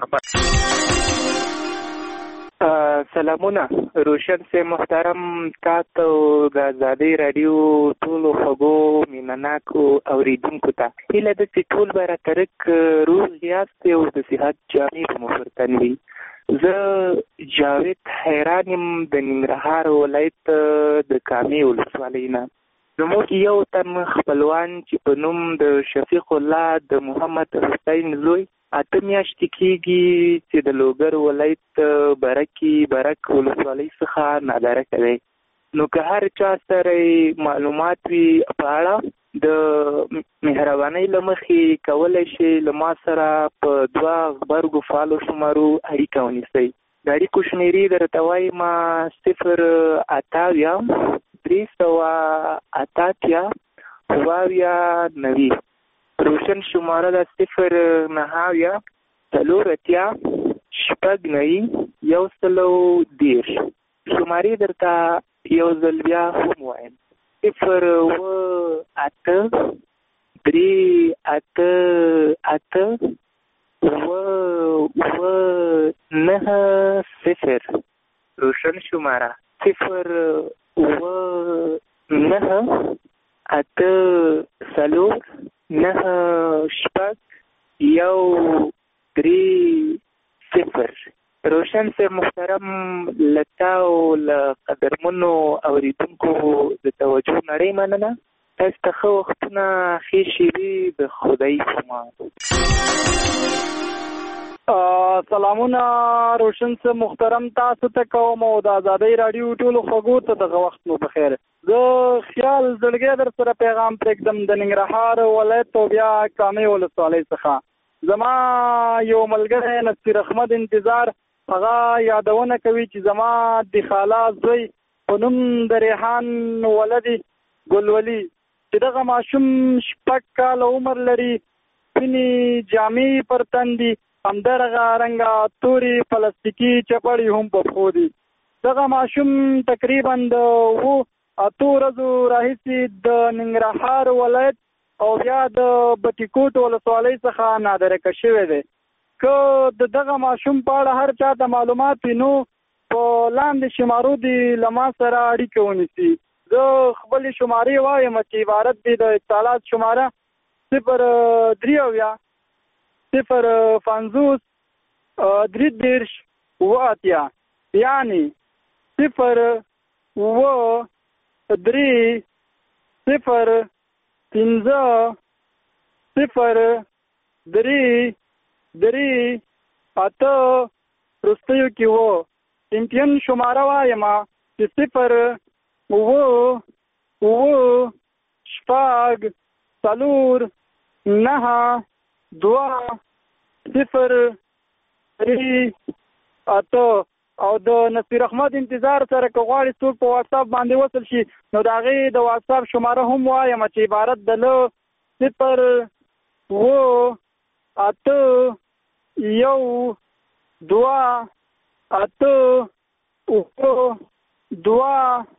سلامونه روشن سے محترم تاسو د ازادي رادیو ټول خوږو مینناکو اوریدونکو ته هیله ده چې ټول به راترک روغ یاست او د صحت جامې په مو ورتن وي. زه جاوید حیران یم د ننګرهار ولایت د کامې ولسوالۍ نه. زموږ یو تن خپلوان چې په نوم د شفیق الله د محمد حسین زوی 8 میاشتې کېږي چې د لوګر ولایت برک ولسوالۍ څخه نادرکه دی. نو که هر چا سره معلومات وي په اړه د مهربانۍ له مخې کولی شي له ما سره په 2 غبرګو فالو شمارو اړیکه ونیسئ. د اړیکو شمېرې درته وایم 0 388 90. روشن شماره ده 0 9 110. شمارې درته یو ځل بیا هم وایم 0 8 3 8 9 روشن شماره 0 9 8 9 روشن سے محترم لتا او قدرمنو اوریدونکو د توجه نړۍ مننه. تاسو ته ښه وختونه ښې شېبې د خدای پامان. سلامونه روشن سے محترم تاسو ته کوم او د ازادي رادیو ټولو خوږو ته دغه وخت مو بخیر. زه خیال زړګی در سره پیغام پرېږدم د ننګرهار ولایت او بیا کامې ولسوالۍ څخه. زما یو ملګری نصیر احمد انتظار هغه یادونه کوي چې زما د خاله زوی په نوم د ریحان ولدي ګلولي چې دغه ماشوم 6 کاله عمر لري. سپینې جامې پر تن دي همدغه رنګه توري پلاستیکي چپړې هم په پښو دي. دغه ماشوم تقریبا د 8 ورځو راهیسې د ننګرهار ولایت او بیا د بټي کوټ ولسوالۍ څخه نادرکه شوی دی. که د دغه ماشوم په اړه هر چا ته معلومات وي نو په لاندې شمارو دې له ما سره اړیکه ونیسي. زه خپلې شمارې وایم چې عبارت دي د اتصالات شماره 030 050 33 80 یعنی 0 3 0 5 0 3 3 8 رستیو کې وو. چمپیون شماره وایم چې 0 شپږ 4 9 2 0 3 8 او د نصیر احمد انتظار سره که غواړي څوک په واتس اپ باندې وصل شي نو د هغې د واتس اپ شماره هم وایم چې عبارت د 0 8 1 2 8 2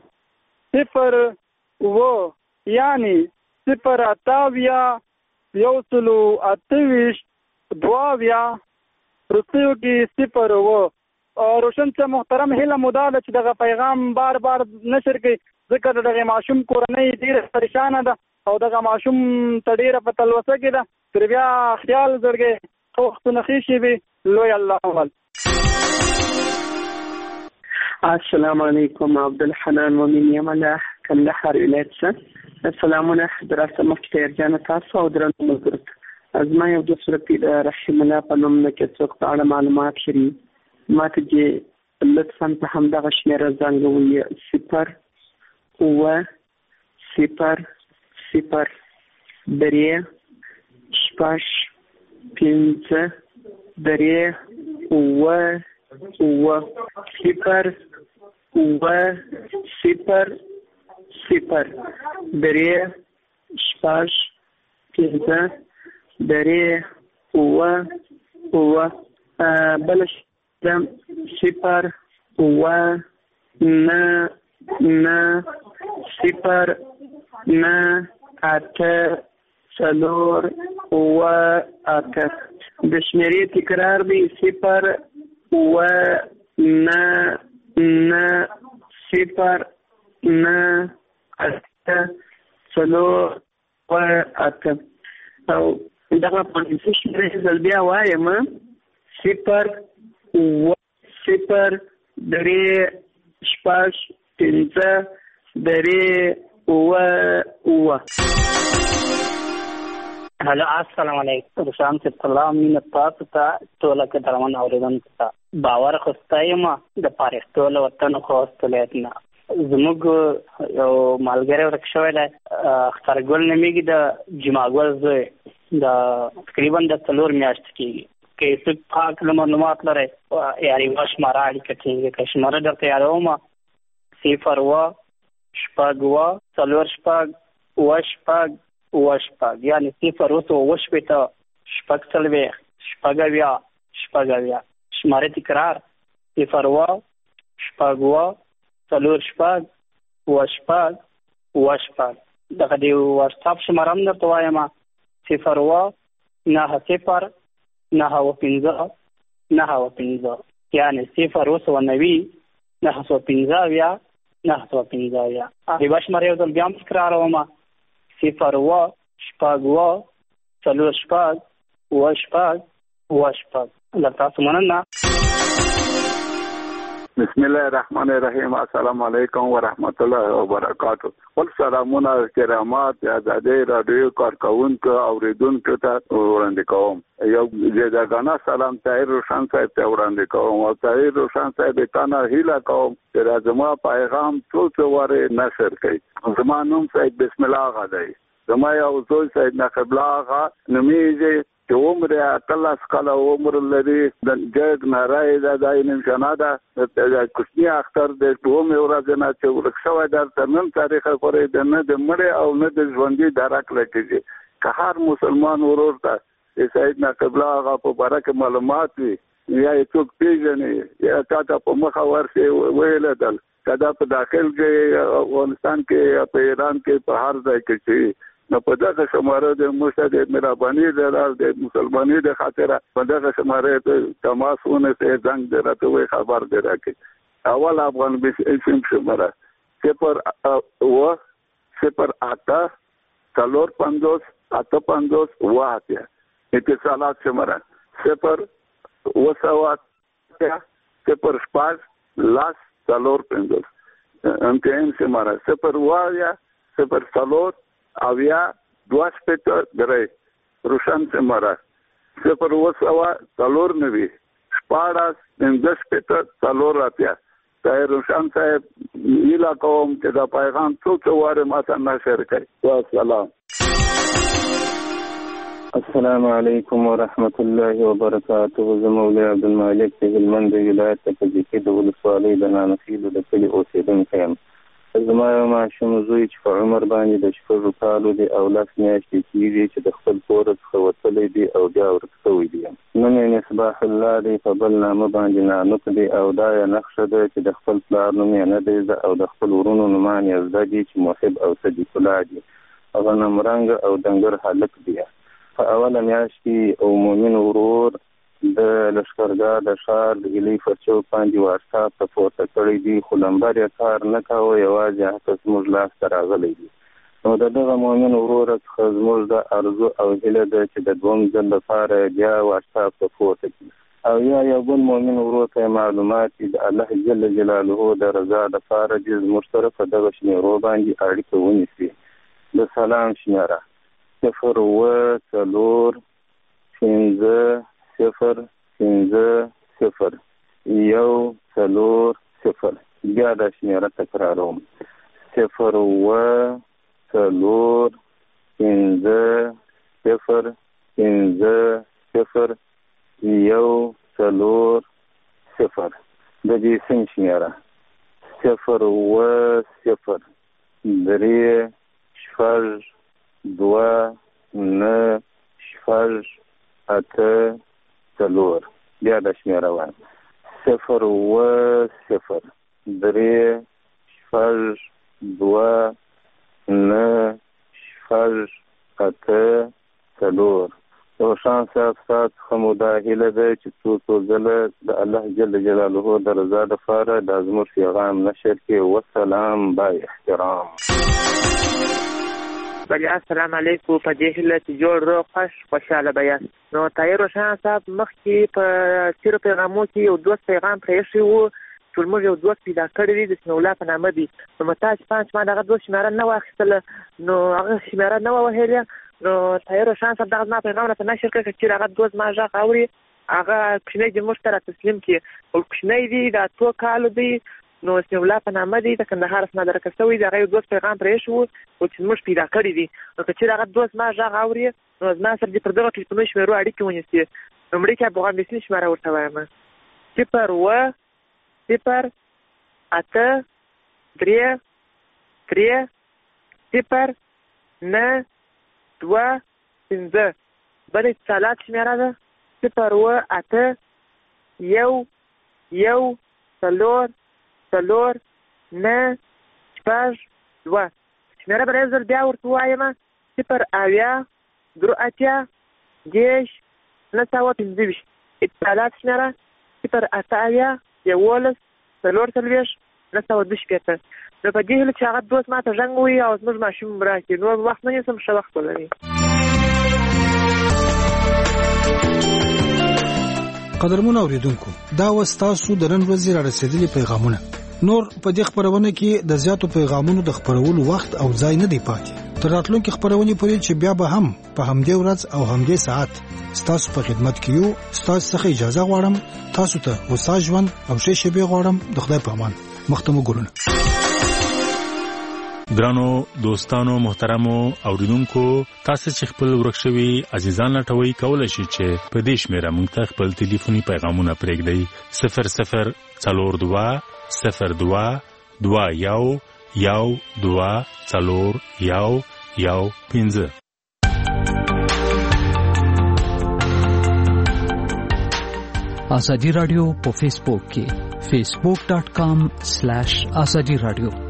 0 یعنی 0 8 128 2 رسیو کې 0 روشن سے محترم هیله مو دا ده چې دغه پیغام بار بار نشر کړي ځکه دغه ماشوم کورنۍ ډېره پریشانه ده او دغه ماشوم ته ډېره په تلوسه کې ده. تر بیا خیال زړګی ښه وختونه ښې شي وي لوی الله اول. السلام علیکم عبدالحنان ومن یمله کندهار ولایت. سلامونه دراسته مفتي ارجانه تاسو او درنو ملګرو از ما یو دوست رفیق رحیم الله په نوم نه کې څوک په اړه معلومات شری ما ته چې لطفا په همدغه شمېره زنګوي 0 0 0 0 3 شپږ 5 3 0 0 0 0 0 3 شپږ 5 3 0 بل 0 9 9 0 9 8 4 8 د شمیرې تکرار دی 0 9 9 0 9 8 4 8 او دغه په شمیرې ځل بیا وایم 0 0 3 شپږ 5 3 هلو السلام علیکم رشام صاحب سلام مینه تاسو ته ټول قدرمن اوریدونکو ته باور خوستایم د پاریختو له وطن خوستلیت نه زموږ یو مالګری ورک شوی دی اخترګل نومیږي د جماګل زوی د تقریبا د 4 میاشتې کېږي که څوک پاک معلومات لري یا یوه شماره اړیکه ټینګه کړي شماره درته یادوم 0 شپږ 4 شپږ 8 شپږ یعنی 0 اوه شپږ 40 شپږ شماره تکرار 0 شپږ 4 شپږ 8 شپږ دغه د واتس اپ شماره هم درته وایم 0 9 0 9 5 یعنی 0 90 9 9 هغه شماره یو ځل بیا هم تکراروم 0 شپږ 4 شپږ 8 شپږ له تاسو مننه. بسم الله الرحمن الرحیم. السلام علیکم ورحمت الله وبرکاتہ. ول سلامونه کرامات آزادی رادیو کارکونکو اوریدونکو ته وړاندې کوم. یو جزاګانه سلام طاهر روشن صاحب ته وړاندې کوم او طاهر روشن صاحب ته هیله کوم چې زما پیغام ټول واره نشر کړي. زما نوم صاحب بسم الله آغا دی. زما یو زوی صاحب نقیب الله آغا نومیږي چې عمر اتلس کاله عمر لري د جګ نارای د داینم شناده د کوچنی اختر د دوه ورځې نه چې ورکشوه در تنن تاریخ پورې د نه د مړ او نه د ژوندۍ درک لکېږي که هر مسلمان ورور ته سیدنا قبله هغه په باره کې معلومات وي یا یې څوک پیژني یا تاته په مخه ورسې ویلدل که دا په داخل کې افغانستان کې یا په ایران کې په هر ځای کې چې نو په دغه شماره د مشهد مهرباني د مسلمانۍ د خاطره په دغه شماره ته تماس ونیسئ زنګ دې راته ووایي خبر دې راکړي اول افغان سیم شماره 008 اتصالات شماره 0 امتحان شماره 0 اویا 2 روشن شماره 0 14 طاهر روشن صاحب ایلا کوم چې دا پیغام څوک واره ماته نشر کړي والسلام. السلام علیکم ورحمت الله وبرکاته. زه مولوی عبدالمالک د هلمند ولایت په ځکه د ولسوالۍ د نانخیلو د کلي اوسېدونکی یم. زما یو ماشوم زوی چې په عمر باندې د 6 کالو دی او 10 میاشتې کېږي چې د خپل کور څخه وتلی دی او بیا ورک شوی دی. نوم یې مصباح الله دی، په بل نامه باندې نانوک دی او دا یې نښه ده چې د خپل پلار نوم یې نه دی او د خپل ورونو نومان یې زده دي چې محب او صدیق الله دي. غنم رنګ او دنګر هلک دی. په اوله میاشت کې او مومن ورور د لښکرګاه د ښار د هیلۍ پر چوک باندې واتساپ ته پورته کړی دی، خو لمبر یې کار نه کوه، یوازې هغه زموږ لاس ته راغلی دی. نو د دغه مومن ورور څخه زموږ د ارزو او هیله ده چې د دوم ځل لپاره بیا واتساپ ته پورته کړي او یا یو بل مومن ورور ته معلومات د الله جل جلاله د رضا لپاره د زموږ سره په دغه شمیرو باندې اړیکه ونیسي. د سلام شمیره 0 بیا دا شمیره تکراروم 0 د دې سم شمیره 0 بیا دا شمیره وان 0 روشان صاحب سات خمودا هیله ده چې څو ځله د الله جل جلاله د رضا لپاره د زموږ پیغام نشر کړي. والسلام با احترام. بلی السلام علیکم. په دې هیله چې جوړ روغ خوشحاله به یاست. نو طاهر روشن صاحب مخکې په تېرو پیغامو کې یو دوست پیغام پرېښی و چې موږ یو دوست پیدا کړی دی د اسم الله په نامه دی. نو متاسفانه چې ما دغه دوست شمیره نه واخیستله، نو هغه شمیره نه وه وهلې. نو طاهر روشن صاحب دغه زما پیغام راته نشر کړی چې هغه دوست ما غږ اوري، هغه کوچنی دی موږ ته را تسلیم کړي. او کوچنی دی د 2 کالو دی، نو اسم الله په نامه دی، د کندهار څخه درکه شوی دی. هغه یو دوست پیغام پرېښی و چې موږ پیدا کړی دی. نو که چېرې هغه دوست ما غږ اوري نو زما سره دې پر دغه ټلیفوني شمیرو اړیکې ونیسي. لومړی کې افغان بیسني شماره ورته وایم 0 بل اتصالات شمیره ده 0 شمیره به یو ځل بیا ورته ووایم 0 اتصالات شمیره 0 نو په دې هیله چې هغه دوست ما ته زنګ ووهي او زموږ ماشوم راکړي. نور وخت نه نیسم، ښه وخت ولري. قدرمنو اوریدونکو، دا و ستاسو د نن ورځې را رسېدلي پیغامونه. نور په دې خپرونه کې د زیاتو پیغامونو د خپرولو وخت او ځای نه دی پاتې. تر راتلونکي خپرونې پورې چې بیا به هم په همدې ورځ او همدې ساعت ستاسو په خدمت کې یو، ستاسو څخه اجازه غواړم تاسو ته وسا ژوند او ښې شېبې غواړم. د خدای په امان. مختمو ګلونه. درانو دوستانو محترمو اوریدونکو، تاسو چې خپل ورکشوي عزیزان لټوي کولای شئ چې په دې شمیره موږ ته خپل ټلیفوني پیغامونه پرېږدئ 000221124115. ازادي رادیو په فیسبوک کې facebook.com/azadi radio